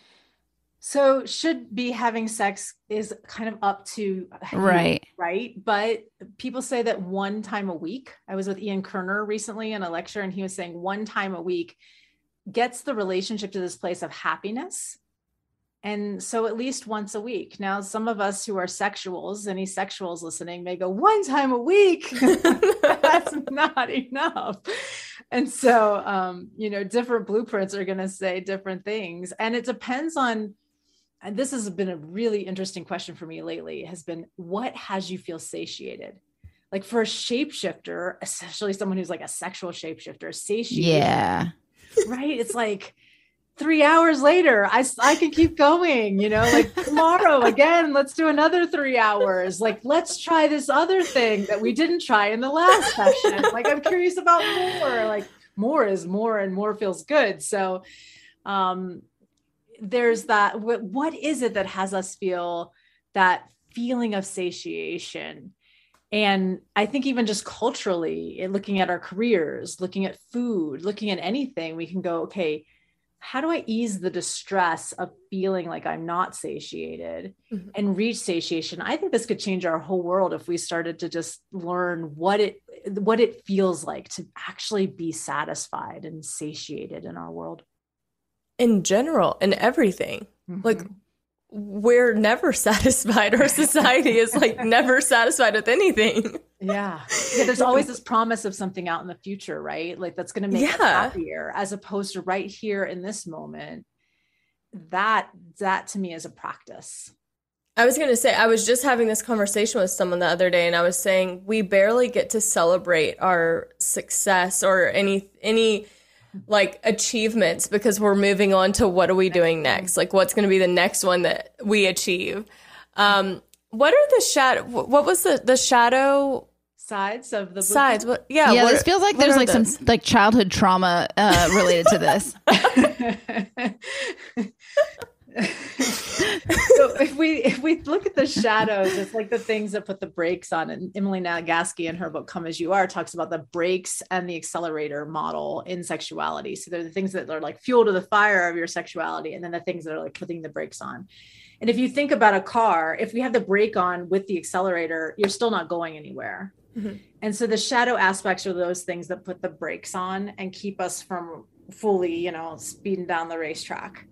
So should be having sex is kind of up to you, Right. right? But people say that one time a week. I was with Ian Kerner recently in a lecture, and he was saying one time a week gets the relationship to this place of happiness. And so at least once a week. Now, some of us who are sexuals, any sexuals listening may go, one time a week, that's not enough. And so, um, you know, different blueprints are going to say different things. And it depends on, and this has been a really interesting question for me lately, has been, what has you feel satiated? Like for a shapeshifter, especially someone who's like a sexual shapeshifter, satiated, Yeah. right? It's like, three hours later, I, I can keep going, you know, like tomorrow again, let's do another three hours. Like, let's try this other thing that we didn't try in the last session. Like, I'm curious about more, like more is more and more feels good. So um, there's that, what, what is it that has us feel that feeling of satiation? And I think even just culturally, looking at our careers, looking at food, looking at anything, we can go, okay, how do I ease the distress of feeling like I'm not satiated mm-hmm. and reach satiation? I think this could change our whole world if we started to just learn what it, what it feels like to actually be satisfied and satiated in our world. in general, in everything. Mm-hmm. Like we're never satisfied. Our society is like never satisfied with anything. Yeah. Yeah. There's always this promise of something out in the future, right? Like that's going to make yeah. us happier, as opposed to right here in this moment. That, that to me is a practice. I was going to say, I was just having this conversation with someone the other day, and I was saying we barely get to celebrate our success or any, any like achievements because we're moving on to what are we doing next? Like what's going to be the next one that we achieve? Um, what are the shadow, what was the, the shadow sides of the sides? What, yeah. Yeah. What, this feels like there's like those? some like childhood trauma uh, related to this. So if we if we look at the shadows, it's like the things that put the brakes on. And Emily Nagoski in her book Come As You Are talks about the brakes and the accelerator model in sexuality. So they're the things that are like fuel to the fire of your sexuality, and then the things that are like putting the brakes on. And if you think about a car, if we have the brake on with the accelerator, you're still not going anywhere. Mm-hmm. And so the shadow aspects are those things that put the brakes on and keep us from fully, you know, speeding down the racetrack.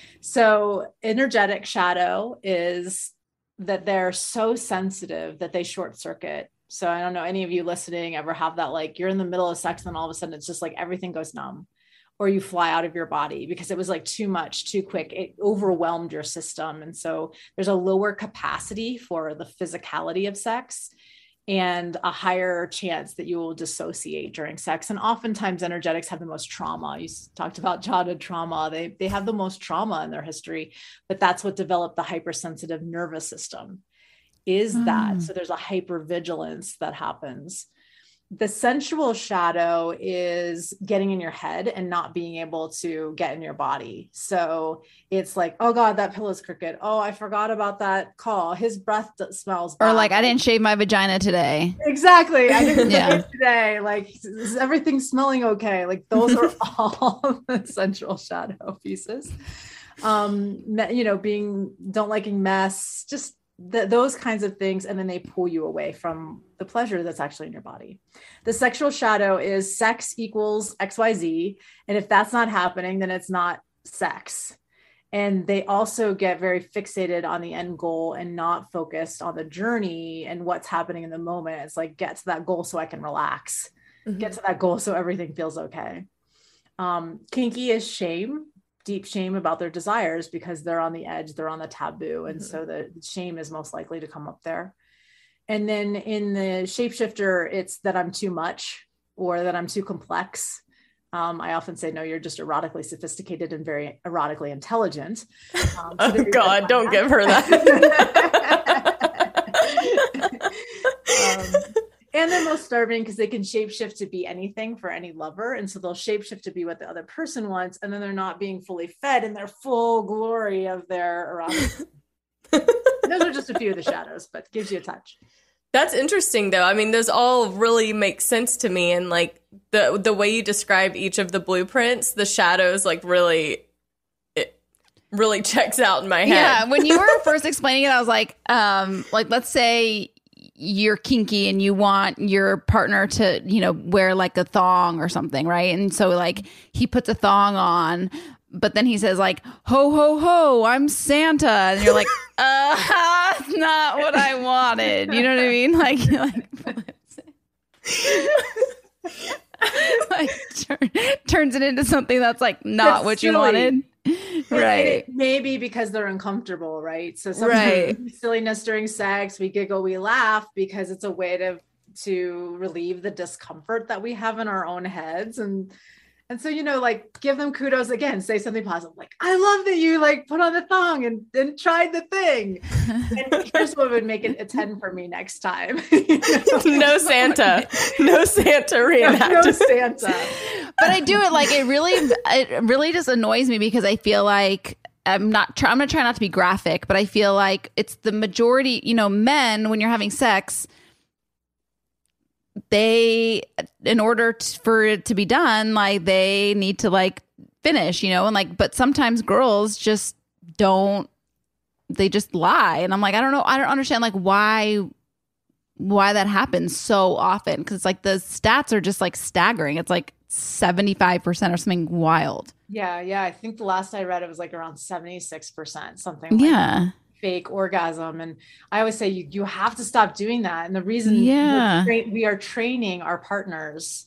So energetic shadow is that they're so sensitive that they short circuit. So I don't know, any of you listening ever have that, like you're in the middle of sex and then all of a sudden it's just like everything goes numb, or you fly out of your body because it was like too much, too quick. It overwhelmed your system. And so there's a lower capacity for the physicality of sex and a higher chance that you will dissociate during sex. And oftentimes energetics have the most trauma. You talked about childhood trauma. They, they have the most trauma in their history, but that's what developed the hypersensitive nervous system is mm. that. So there's a hypervigilance that happens. The sensual shadow is getting in your head and not being able to get in your body. So it's like, oh God, that pillow's crooked. Oh, I forgot about that call. His breath smells bad. Or like, I didn't shave my vagina today. Exactly. I didn't yeah. shave today. Like, is everything smelling okay? Like those are all the sensual shadow pieces. Um, you know, being, don't liking mess, just The, those kinds of things. And then they pull you away from the pleasure that's actually in your body. The sexual shadow is sex equals X Y Z. And if that's not happening, then it's not sex. And they also get very fixated on the end goal and not focused on the journey and what's happening in the moment. It's like, get to that goal so I can relax, mm-hmm. get to that goal so everything feels okay. Um, kinky is shame. Deep shame about their desires because they're on the edge, they're on the taboo. And mm-hmm. so the shame is most likely to come up there. And then in the shapeshifter, it's that I'm too much or that I'm too complex. Um, I often say, no, you're just erotically sophisticated and very erotically intelligent. Um, so oh God, don't that. give her that. um, And they're most starving because they can shapeshift to be anything for any lover. And so they'll shapeshift to be what the other person wants. And then they're not being fully fed in their full glory of their eroticism. Those are just a few of the shadows, but it gives you a touch. That's interesting though. I mean, those all really make sense to me. And like the, the way you describe each of the blueprints, the shadows like really, it really checks out in my head. Yeah. When you were first explaining it, I was like, um, like, let's say you're kinky and you want your partner to, you know, wear like a thong or something, right? And so like he puts a thong on, but then he says like, ho, ho, ho, I'm Santa. And you're like, uh, that's not what I wanted. You know what I mean? Like, like, like turn, turns it into something that's like not that's what silly. You wanted. Right. Maybe because they're uncomfortable, right? So sometimes right. silliness during sex, we giggle, we laugh because it's a way to to relieve the discomfort that we have in our own heads. And and so, you know, like give them kudos again, say something positive, like, I love that you like put on the thong and, and tried the thing. And here's what would make it a ten for me next time. You know? No Santa. No Santa reenactment. No Santa. But I do it like it really, it really just annoys me because I feel like I'm not, try, I'm going to try not to be graphic, but I feel like it's the majority, you know, men, when you're having sex, they, in order t- for it to be done, like they need to like finish, you know, and like, but sometimes girls just don't, they just lie. And I'm like, I don't know. I don't understand like why, why that happens so often. Cause it's like the stats are just like staggering. It's like seventy-five percent or something wild. Yeah, yeah. I think the last I read it was like around seventy-six percent, something like Yeah. that. Fake orgasm. And I always say you you have to stop doing that. And the reason Yeah. we're tra- we are training our partners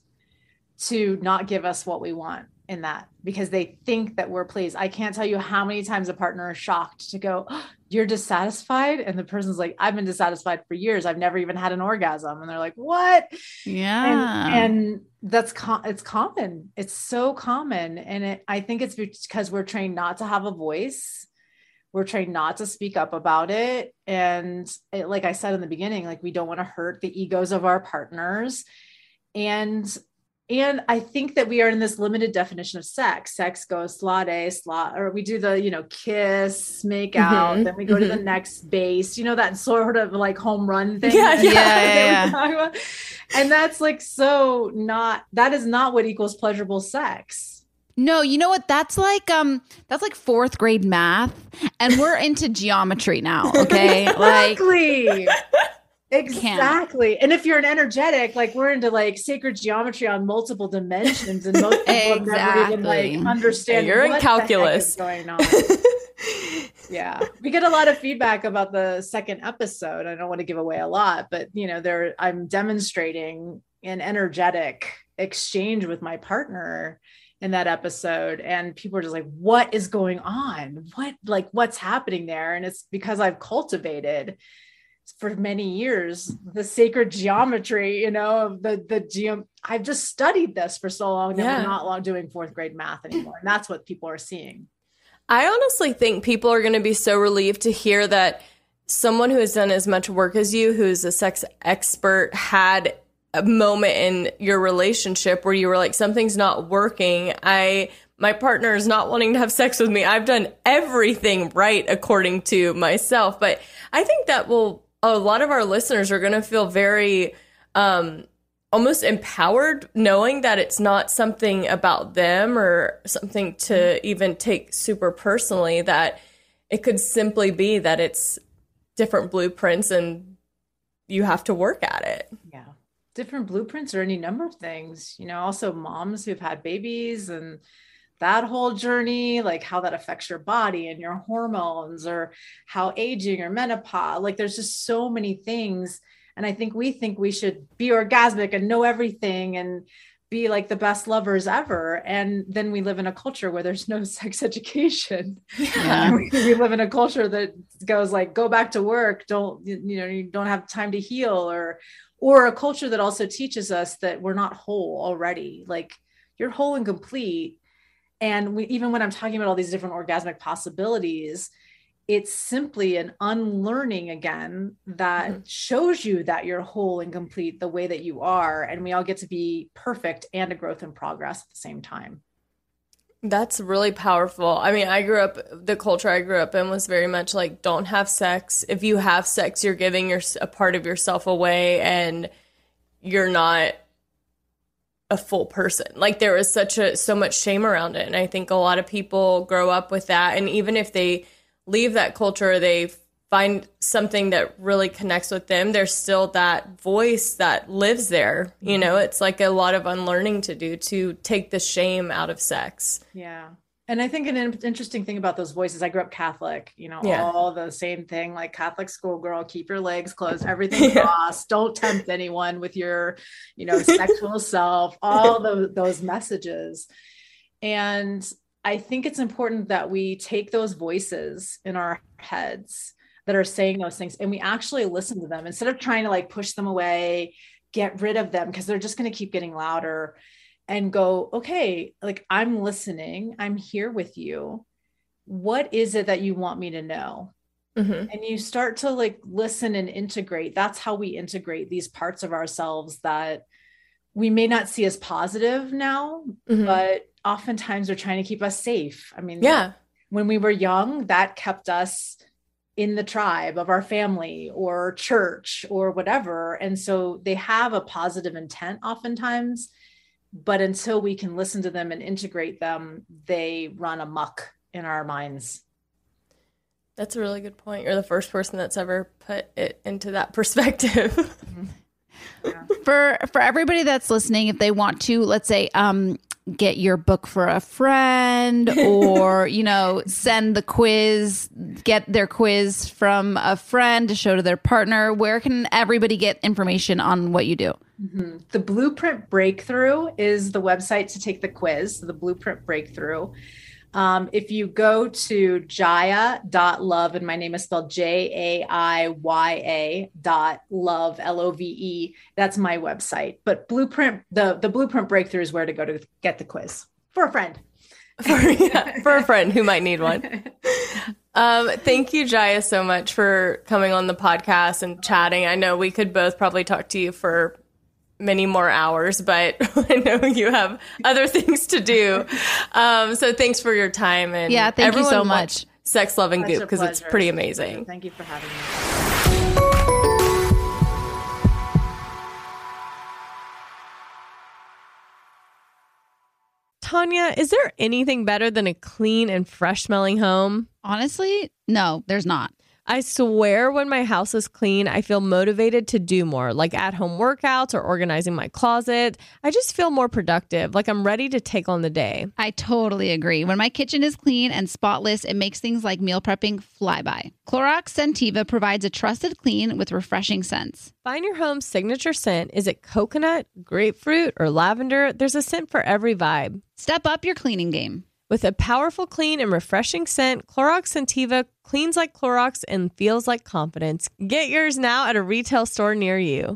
to not give us what we want in that, because they think that we're pleased. I can't tell you how many times a partner is shocked to go, oh, you're dissatisfied. And the person's like, I've been dissatisfied for years. I've never even had an orgasm. And they're like, what? Yeah. And, and that's, com- it's common. It's so common. And it, I think it's because we're trained not to have a voice. We're trained not to speak up about it. And it, like I said in the beginning, like we don't want to hurt the egos of our partners. And And I think that we are in this limited definition of sex. Sex goes slade, slot, or we do the, you know, kiss, make out, Mhm. then we go Mhm. to the next base, you know, that sort of like home run thing. Yeah, that- yeah, yeah, that we talk about. And that's like, so not, that is not what equals pleasurable sex. No, you know what? That's like um that's like fourth grade math. And we're into geometry now. Okay. Like Exactly. Exactly. And if you're an energetic, like we're into like sacred geometry on multiple dimensions, and most people never even like Exactly. understand Yeah, you're in what the heck calculus. is going on. Yeah. We get a lot of feedback about the second episode. I don't want to give away a lot, but you know, there I'm demonstrating an energetic exchange with my partner in that episode, and people are just like, what is going on? What, like, what's happening there? And it's because I've cultivated for many years the sacred geometry, you know, of the the geom. I've just studied this for so long that Yeah. we're not long doing fourth grade math anymore, and that's what people are seeing. I honestly think people are going to be so relieved to hear that someone who has done as much work as you, who's a sex expert, had a moment in your relationship where you were like, something's not working. I, my partner is not wanting to have sex with me. I've done everything right according to myself. But I think that will, a lot of our listeners are going to feel very, um, almost empowered knowing that it's not something about them or something to even take super personally, that it could simply be that it's different blueprints and you have to work at it. Yeah. Different blueprints or any number of things, you know, also moms who've had babies and that whole journey, like how that affects your body and your hormones, or how aging or menopause, like there's just so many things. And I think we think we should be orgasmic and know everything and be like the best lovers ever. And then we live in a culture where there's no sex education. Yeah. we, we live in a culture that goes like, go back to work. Don't, you know, you don't have time to heal, or, or a culture that also teaches us that we're not whole already. Like you're whole and complete. And we, even when I'm talking about all these different orgasmic possibilities, it's simply an unlearning again that mm-hmm. shows you that you're whole and complete the way that you are. And we all get to be perfect and a growth in progress at the same time. That's really powerful. I mean, I grew up, the culture I grew up in was very much like, don't have sex. If you have sex, you're giving your, a part of yourself away and you're not a full person. Like there was such a, so much shame around it. And I think a lot of people grow up with that. And even if they leave that culture, they find something that really connects with them, there's still that voice that lives there. You know, it's like a lot of unlearning to do to take the shame out of sex. Yeah. And I think an in- interesting thing about those voices, I grew up Catholic, you know, Yeah. all the same thing, like Catholic schoolgirl, keep your legs closed, everything crossed, don't tempt anyone with your, you know, sexual self, all those, those messages. And I think it's important that we take those voices in our heads that are saying those things and we actually listen to them instead of trying to like push them away, get rid of them because they're just going to keep getting louder, and go, okay, like I'm listening, I'm here with you. What is it that you want me to know? Mm-hmm. And you start to like listen and integrate. That's how we integrate these parts of ourselves that we may not see as positive now, mm-hmm. but oftentimes they're trying to keep us safe. I mean, yeah, when we were young, that kept us in the tribe of our family or church or whatever. And so they have a positive intent oftentimes, but until we can listen to them and integrate them, they run amok in our minds. That's a really good point. You're the first person that's ever put it into that perspective. For for everybody that's listening, if they want to, let's say, um, get your book for a friend, or you know, send the quiz, get their quiz from a friend to show to their partner, where can everybody get information on what you do? Mm-hmm. The Blueprint Breakthrough is the website to take the quiz. The Blueprint Breakthrough. Um, if you go to jaya dot love, and my name is spelled J A I Y A dot love, L O V E, that's my website. But Blueprint, the, the Blueprint Breakthrough is where to go to get the quiz for a friend. for, yeah, for a friend who might need one. Um, thank you, Jaya, so much for coming on the podcast and chatting. I know we could both probably talk to you for many more hours, but I know you have other things to do. Um, so thanks for your time. And yeah, thank you so much. Sex, Love, and Such Goop, a because it's pleasure. pretty amazing. Thank you for having me. Tanya, is there anything better than a clean and fresh smelling home? Honestly, no, there's not. I swear when my house is clean, I feel motivated to do more, like at-home workouts or organizing my closet. I just feel more productive, like I'm ready to take on the day. I totally agree. When my kitchen is clean and spotless, it makes things like meal prepping fly by. Clorox Scentiva provides a trusted clean with refreshing scents. Find your home's signature scent. Is it coconut, grapefruit, or lavender? There's a scent for every vibe. Step up your cleaning game. With a powerful, clean, and refreshing scent, Clorox Scentiva cleans like Clorox and feels like confidence. Get yours now at a retail store near you.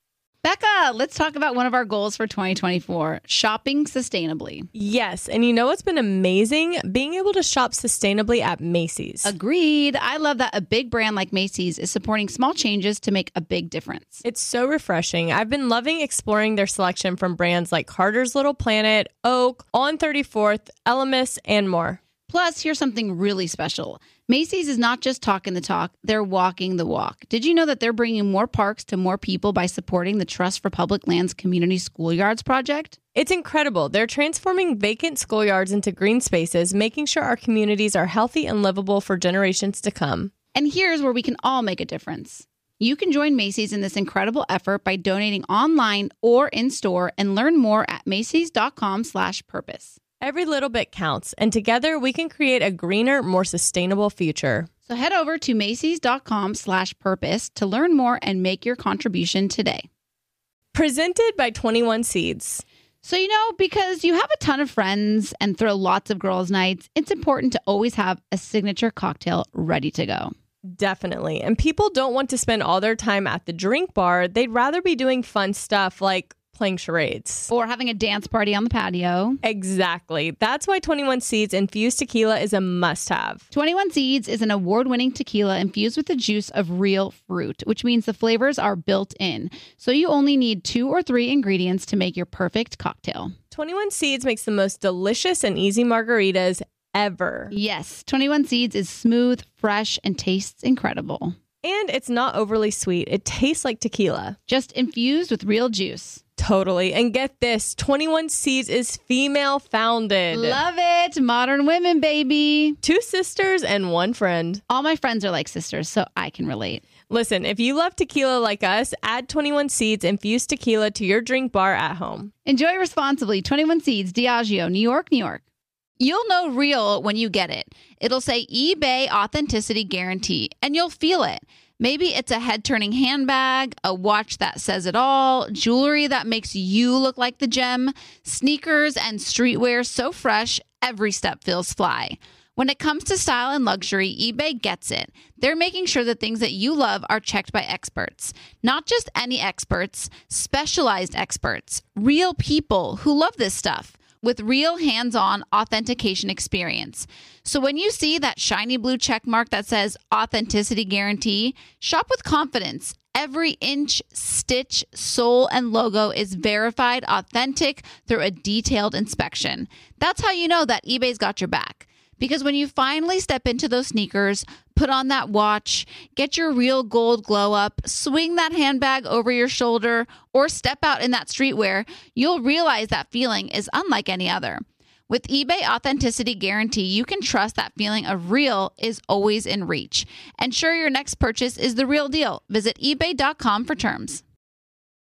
Becca, let's talk about one of our goals for twenty twenty-four, shopping sustainably. Yes, and you know what's been amazing? Being able to shop sustainably at Macy's. Agreed. I love that a big brand like Macy's is supporting small changes to make a big difference. It's so refreshing. I've been loving exploring their selection from brands like Carter's Little Planet, Oak, On thirty-fourth, Elemis, and more. Plus, here's something really special. Macy's is not just talking the talk, they're walking the walk. Did you know that they're bringing more parks to more people by supporting the Trust for Public Lands Community Schoolyards project? It's incredible. They're transforming vacant schoolyards into green spaces, making sure our communities are healthy and livable for generations to come. And here's where we can all make a difference. You can join Macy's in this incredible effort by donating online or in-store, and learn more at macys.com slash purpose. Every little bit counts, and together we can create a greener, more sustainable future. So head over to macys.com slash purpose to learn more and make your contribution today. Presented by twenty-one Seeds. So, you know, because you have a ton of friends and throw lots of girls' nights, it's important to always have a signature cocktail ready to go. Definitely. And people don't want to spend all their time at the drink bar. They'd rather be doing fun stuff like playing charades. Or having a dance party on the patio. Exactly. That's why twenty-one Seeds infused tequila is a must-have. twenty-one Seeds is an award-winning tequila infused with the juice of real fruit, which means the flavors are built in. So you only need two or three ingredients to make your perfect cocktail. twenty-one Seeds makes the most delicious and easy margaritas ever. Yes, twenty-one Seeds is smooth, fresh, and tastes incredible. And it's not overly sweet. It tastes like tequila. Just infused with real juice. Totally. And get this, twenty-one Seeds is female founded. Love it. Modern women, baby. Two sisters and one friend. All my friends are like sisters, so I can relate. Listen, if you love tequila like us, add twenty-one Seeds infused tequila to your drink bar at home. Enjoy responsibly. twenty-one Seeds, Diageo, New York, New York. You'll know real when you get it. It'll say eBay Authenticity Guarantee, and you'll feel it. Maybe it's a head-turning handbag, a watch that says it all, jewelry that makes you look like the gem, sneakers and streetwear so fresh, every step feels fly. When it comes to style and luxury, eBay gets it. They're making sure the things that you love are checked by experts. Not just any experts, specialized experts, real people who love this stuff, with real hands-on authentication experience. So when you see that shiny blue check mark that says Authenticity Guarantee, shop with confidence. Every inch, stitch, sole, and logo is verified authentic through a detailed inspection. That's how you know that eBay's got your back. Because when you finally step into those sneakers, put on that watch, get your real gold glow up, swing that handbag over your shoulder, or step out in that streetwear, you'll realize that feeling is unlike any other. With eBay Authenticity Guarantee, you can trust that feeling of real is always in reach. Ensure your next purchase is the real deal. Visit ebay dot com for terms.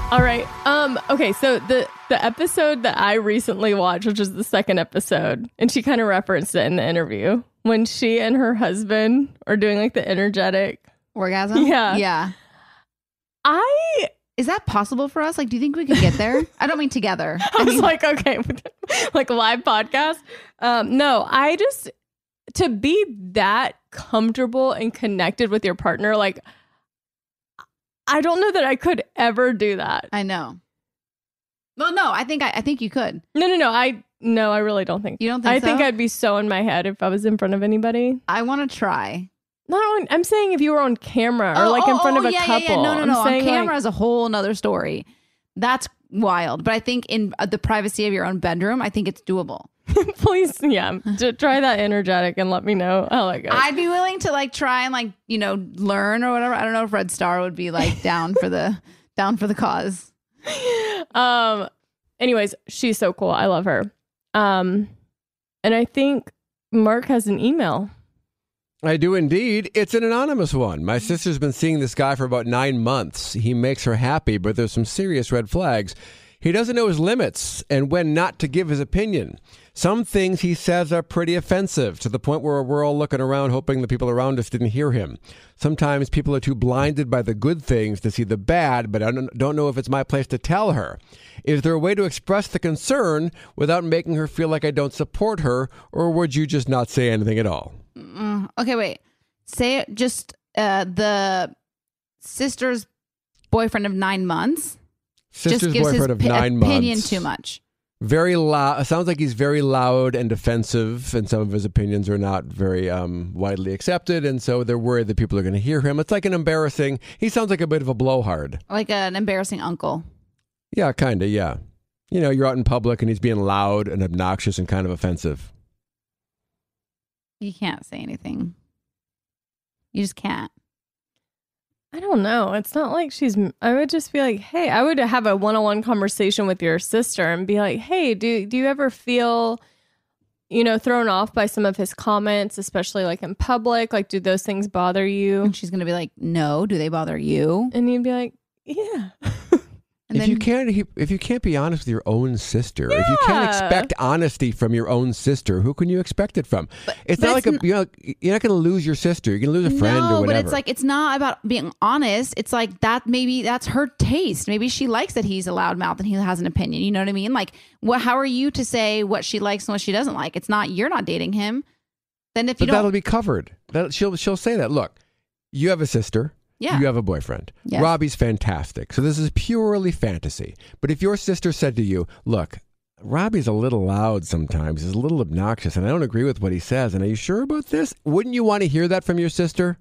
All right. Um, okay, so the the episode that I recently watched, which is the second episode, and she kind of referenced it in the interview, when she and her husband are doing like the energetic orgasm. Yeah. Yeah. I Is that possible for us? Like, do you think we could get there? I don't mean together. I, I was mean, like, okay, like live podcast. Um, no, I just to be that comfortable and connected with your partner, like I don't know that I could ever do that. I know. Well, no, I think I, I think you could. No, no, no. I no, I really don't think. You don't think I so? think I'd be so in my head if I was in front of anybody. I want to try. Not on. I'm saying if you were on camera or like in front of a yeah, couple. Yeah, yeah. No, no, I'm no. On saying, camera like, is a whole nother story. That's wild. But I think in uh, the privacy of your own bedroom, I think it's doable. please, yeah, j- try that energetic and let me know how that goes. I'd be willing to like try and like, you know, learn or whatever. I don't know if Red Star would be like down for the down for the cause. Um. Anyways, she's so cool. I love her. Um, and I think Mark has an email. I do indeed. It's an anonymous one. My sister's been seeing this guy for about nine months. He makes her happy, but there's some serious red flags. He doesn't know his limits and when not to give his opinion. Some things he says are pretty offensive, to the point where we're all looking around hoping the people around us didn't hear him. Sometimes people are too blinded by the good things to see the bad, but I don't, don't know if it's my place to tell her. Is there a way to express the concern without making her feel like I don't support her, or would you just not say anything at all? Mm, okay, wait. Say it just uh, the sister's boyfriend of nine months. Sister's just gives boyfriend his of pi- nine opinion months. too much. Very loud. Sounds like he's very loud and defensive, and some of his opinions are not very um, widely accepted, and so they're worried that people are going to hear him. It's like an embarrassing. He sounds like a bit of a blowhard. Like an embarrassing uncle. Yeah, kind of. Yeah, you know, you're out in public and he's being loud and obnoxious and kind of offensive. You can't say anything. You just can't. I don't know. It's not like she's. I would just be like, hey, I would have a one-on-one conversation with your sister and be like, hey, do do you ever feel, you know, thrown off by some of his comments, especially like in public? Like, do those things bother you? And she's gonna be like, no. Do they bother you? And you'd be like, yeah. And if then you can't, if you can't be honest with your own sister, if you can't Yeah. expect honesty from your own sister, who can you expect it from? It's but not it's like a, n- you know, you're not going to lose your sister. You're going to lose a friend no, or whatever. but it's like it's not about being honest. It's like that. Maybe that's her taste. Maybe she likes that he's a loudmouth and he has an opinion. You know what I mean? Like, what? How are you to say what she likes and what she doesn't like? It's not. You're not dating him. Then if you but that'll don't, be covered. That she'll she'll say that. Look, you have a sister. yeah, You have a boyfriend. Yes. Robbie's fantastic. So this is purely fantasy. But if your sister said to you, look, Robbie's a little loud sometimes. He's a little obnoxious, and I don't agree with what he says. And are you sure about this? Wouldn't you want to hear that from your sister?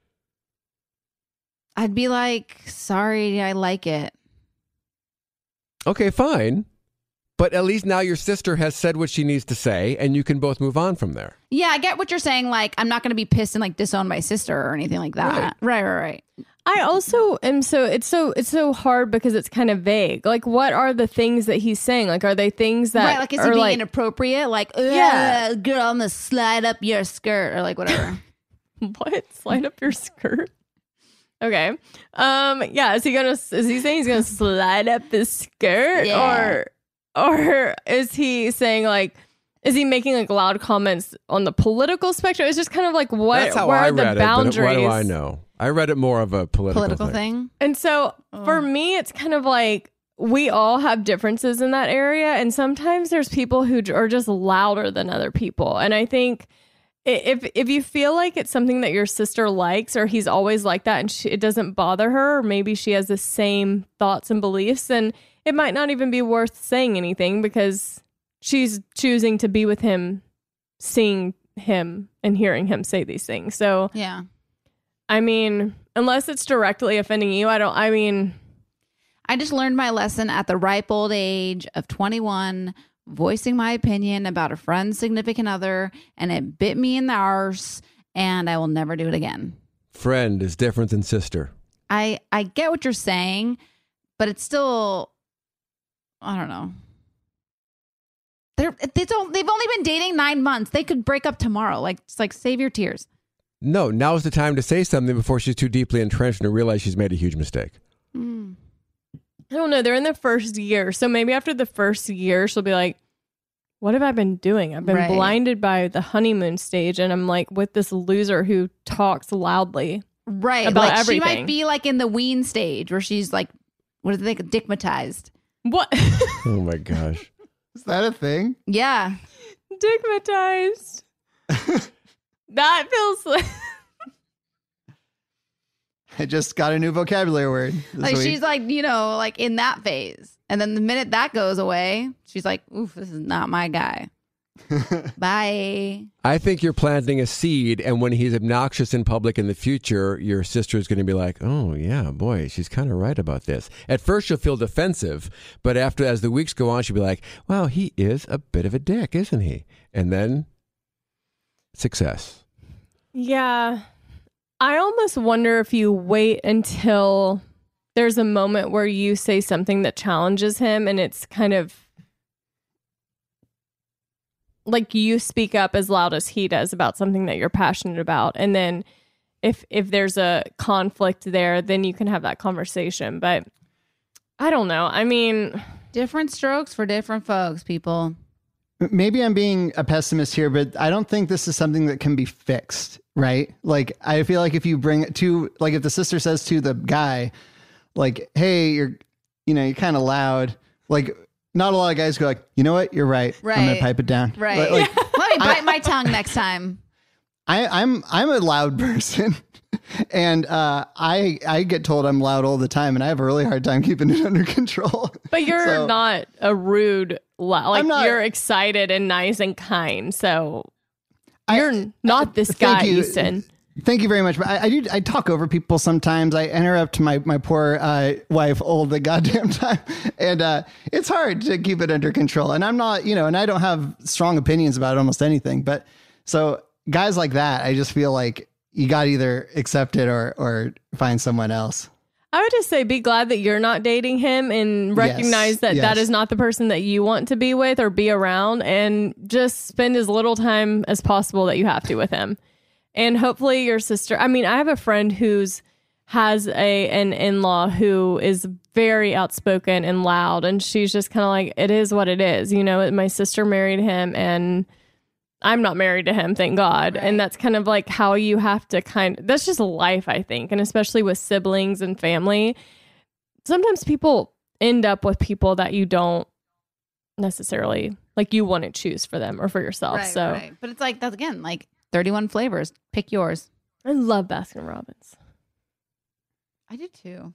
I'd be like, sorry, I like it. Okay, fine. But at least now your sister has said what she needs to say, and you can both move on from there. Yeah, I get what you're saying. Like, I'm not going to be pissed and like disown my sister or anything like that. Right, right, right. right. I also am so it's so it's so hard because it's kind of vague. Like, what are the things that he's saying? Like, are they things that Right, like is are he being like inappropriate? Like, Yeah. yeah, girl, I'm gonna slide up your skirt or like whatever. what? Slide up your skirt? Okay. Um. Yeah. Is he gonna? Is he saying he's gonna slide up the skirt, Yeah. or or is he saying like? Is he making like loud comments on the political spectrum? It's just kind of like what? That's how where I are the read boundaries? it. But what do I know? I read it more of a political, Political thing. thing. And so for me, it's kind of like we all have differences in that area. And sometimes there's people who j- are just louder than other people. And I think i- if if you feel like it's something that your sister likes or he's always like that and she, it doesn't bother her, or maybe she has the same thoughts and beliefs, then it might not even be worth saying anything because she's choosing to be with him, seeing him and hearing him say these things. So Yeah. I mean, unless it's directly offending you, I don't, I mean, I just learned my lesson at the ripe old age of twenty-one, voicing my opinion about a friend's significant other, and it bit me in the arse, and I will never do it again. Friend is different than sister. I, I get what you're saying, but it's still, I don't know. They're, they don't, they've only been dating nine months. They could break up tomorrow. Like, it's like, save your tears. No, now's the time to say something before she's too deeply entrenched and realize she's made a huge mistake. Mm. I don't know. They're in the first year. So maybe after the first year, she'll be like, what have I been doing? I've been Right. blinded by the honeymoon stage. And I'm like with this loser who talks loudly. Right. About like everything. she might be like in the wean stage where she's like, what do they think? Dickmatized. What? Oh my gosh. Is that a thing? Yeah. Digmatized. That feels like... I just got a new vocabulary word. this Like week. she's like, you know, like in that phase. And then the minute that goes away, she's like, oof, this is not my guy. Bye. I think you're planting a seed, and when he's obnoxious in public in the future, your sister is going to be like, oh, yeah, boy, she's kind of right about this. At first, she'll feel defensive, but after, as the weeks go on, she'll be like, well, he is a bit of a dick, isn't he? And then success. Yeah. I almost wonder if you wait until there's a moment where you say something that challenges him and it's kind of like you speak up as loud as he does about something that you're passionate about. And then if if there's a conflict there, then you can have that conversation. But I don't know. I mean, Different strokes for different folks, people. Maybe I'm being a pessimist here, but I don't think this is something that can be fixed, right? Like, I feel like if you bring it to, like, if the sister says to the guy, like, hey, you're, you know, you're kind of loud, like, not a lot of guys go like, you know what, you're right. I'm Right. gonna pipe it down. Right. Like, like, Let me bite my tongue next time. I, I'm I'm a loud person, and uh, I I get told I'm loud all the time, and I have a really hard time keeping it under control. but you're So- not a rude, lo- like I'm not- you're excited and nice and kind. So I- you're not this Thank guy, you. Easton. Thank you very much. But I, I do I talk over people sometimes. I interrupt my my poor uh, wife all the goddamn time, and uh, it's hard to keep it under control. And I'm not, you know, and I don't have strong opinions about almost anything. But so guys like that, I just feel like you got to either accept it or or find someone else. I would just say be glad that you're not dating him and recognize Yes, that that yes. is not the person that you want to be with or be around, and just spend as little time as possible that you have to with him. And hopefully your sister, I mean, I have a friend who's has a an in-law who is very outspoken and loud, and she's just kind of like, it is what it is. You know, my sister married him and I'm not married to him, thank God. And that's kind of like how you have to kind of, that's just life, I think. And especially with siblings and family, sometimes people end up with people that you don't necessarily, like you want to choose for them or for yourself. Right, so right. But it's like, that's again, like thirty-one flavors. Pick yours. I love Baskin Robbins. I do too.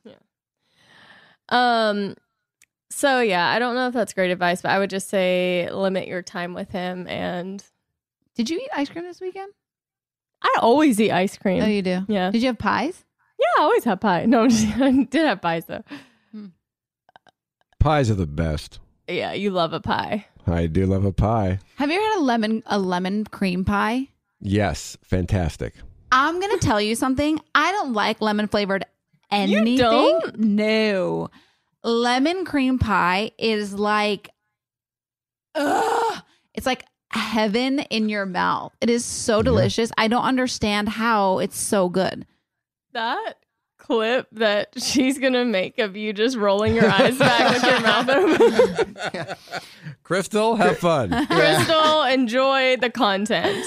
Um, so yeah, I don't know if that's great advice, but I would just say limit your time with him. And Did you eat ice cream this weekend? I always eat ice cream. Oh, you do? Yeah. Did you have pies? Yeah, I always have pie. No, I'm just, I did have pies though. Pies are the best. Yeah, you love a pie. I do love a pie. Have you ever had a lemon a lemon cream pie? Yes, fantastic. I'm gonna tell you something. I don't like lemon flavored anything. don't? No. Lemon cream pie is like, ugh. It's like heaven in your mouth. It is so delicious. I don't understand how it's so good. That clip that she's gonna make of you just rolling your eyes back with your mouth open. Crystal, have fun. Crystal, enjoy the content.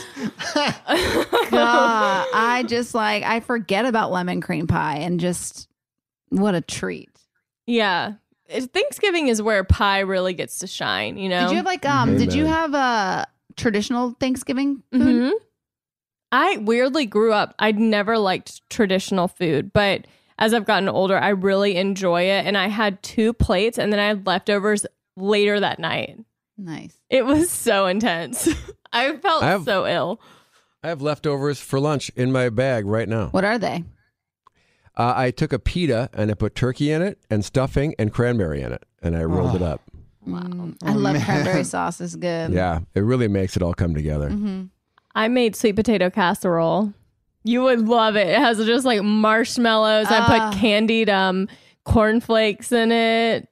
God, I just like, I forget about lemon cream pie and just, what a treat. Yeah. It- Thanksgiving is where pie really gets to shine, you know? Did you have like, um, did you Amen. have a traditional Thanksgiving food? Mhm. I weirdly grew up, I'd never liked traditional food, but as I've gotten older, I really enjoy it. And I had two plates and then I had leftovers later that night. Nice. It was so intense. I felt I have- so ill. I have leftovers for lunch in my bag right now. What are they? Uh, I took a pita and I put turkey in it and stuffing and cranberry in it, and I rolled it up. Mm, I love cranberry sauce. It's good. Yeah, it really makes it all come together. Mm-hmm. I made sweet potato casserole. You would love it. It has just like marshmallows. I Ah. put candied um cornflakes in it.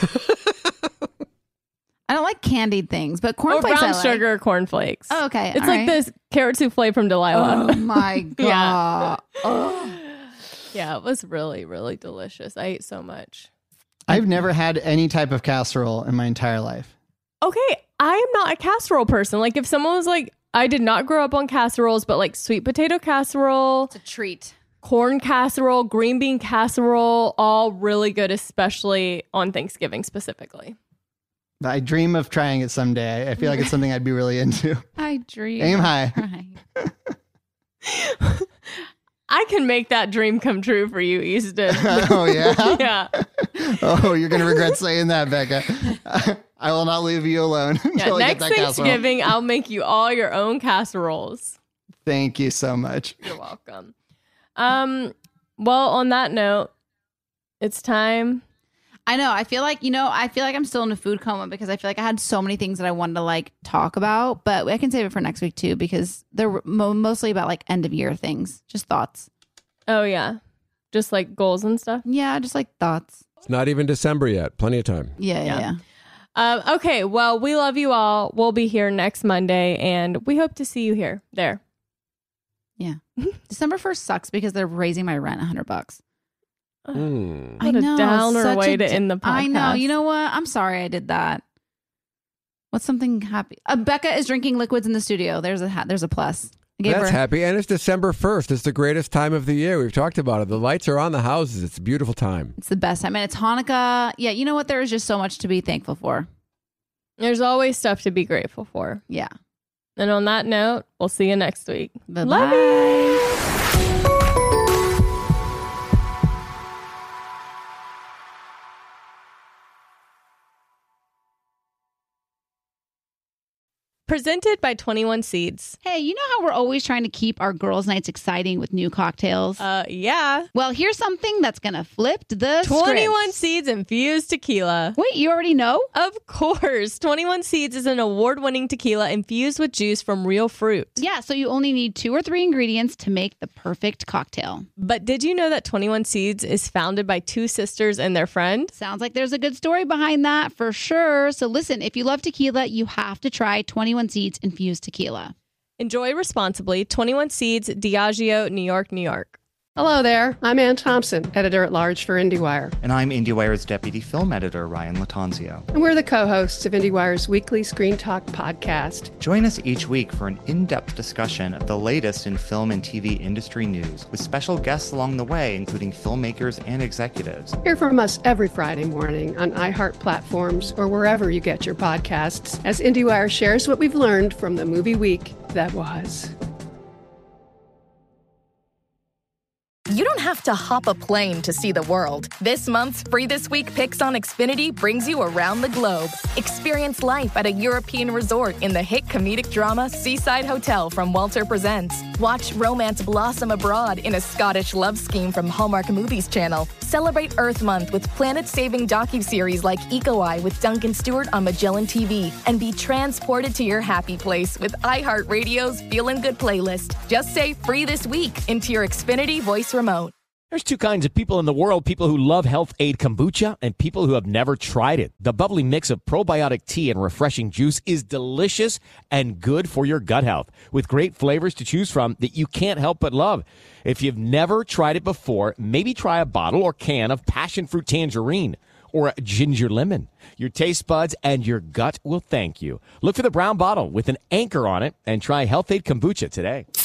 I don't like candied things, but Or cornflakes brown I like. sugar cornflakes. Oh, okay. It's all like right. this carrot souffle from Delilah. Oh my Yeah. god. Oh. Yeah, it was really, really delicious. I ate so much. I've never had any type of casserole in my entire life. Okay, I am not a casserole person. Like if someone was like, I did not grow up on casseroles, but like sweet potato casserole, It's a treat. corn casserole, green bean casserole, all really good, especially on Thanksgiving specifically. I dream of trying it someday. I feel like it's something I'd be really into. I dream. Aim high. Right. I can make that dream come true for you, Easton. Oh, yeah? Yeah. Oh, you're going to regret saying that, Becca. I will not leave you alone Yeah, until I get next that casserole. Thanksgiving, I'll make you all your own casseroles. Thank you so much. You're welcome. Um, well, on that note, it's time. I know. I feel like, you know, I feel like I'm still in a food coma because I feel like I had so many things that I wanted to like talk about, but I can save it for next week too because they're mo- mostly about like end of year things, just thoughts. Oh, yeah. Just like goals and stuff. Yeah, just like thoughts. It's not even December yet. Plenty of time. Yeah, yeah. Yeah. yeah. Um, okay. Well, we love you all. We'll be here next Monday and we hope to see you here. There. Yeah. December first sucks because they're raising my rent a hundred bucks. Mm. What a downer such way a to d- end the podcast. I know. You know what? I'm sorry I did that. What's something happy? Uh, Becca is drinking liquids in the studio. There's a ha- there's a plus. I gave That's her- happy. And it's December first. It's the greatest time of the year. We've talked about it. The lights are on the houses. It's a beautiful time. It's the best time. And it's Hanukkah. Yeah, you know what? There is just so much to be thankful for. There's always stuff to be grateful for. Yeah. And on that note, we'll see you next week. Bye-bye. Love you. Presented by twenty-one Seeds. Hey, you know how we're always trying to keep our girls' nights exciting with new cocktails? Uh, yeah. well, here's something that's going to flip the twenty-one script. Seeds infused tequila. Wait, you already know? Of course. twenty-one Seeds is an award-winning tequila infused with juice from real fruit. Yeah, so you only need two or three ingredients to make the perfect cocktail. But did you know that twenty-one Seeds is founded by two sisters and their friend? Sounds like there's a good story behind that for sure. So listen, if you love tequila, you have to try twenty-one Seeds infused tequila. Enjoy responsibly. twenty-one Seeds, Diageo, New York, New York. Hello there. I'm Ann Thompson, editor-at-large for IndieWire. And I'm IndieWire's deputy film editor, Ryan Latanzio. And we're the co-hosts of IndieWire's weekly Screen Talk podcast. Join us each week for an in-depth discussion of the latest in film and T V industry news, with special guests along the way, including filmmakers and executives. Hear from us every Friday morning on iHeart platforms or wherever you get your podcasts, as IndieWire shares what we've learned from the movie week that was. You don't have to hop a plane to see the world. This month's Free This Week Picks on Xfinity brings you around the globe. Experience life at a European resort in the hit comedic drama Seaside Hotel from Walter Presents. Watch romance blossom abroad in a Scottish love scheme from Hallmark Movies Channel. Celebrate Earth Month with planet-saving docuseries like Eco Eye with Duncan Stewart on Magellan T V. And be transported to your happy place with iHeartRadio's Feelin' Good playlist. Just say Free This Week into your Xfinity voice remote. There's two kinds of people in the world, people who love Health Aid Kombucha and people who have never tried it. The bubbly mix of probiotic tea and refreshing juice is delicious and good for your gut health, with great flavors to choose from that you can't help but love. If you've never tried it before, maybe try a bottle or can of passion fruit tangerine or a ginger lemon. Your taste buds and your gut will thank you. Look for the brown bottle with an anchor on it and try Health Aid Kombucha today.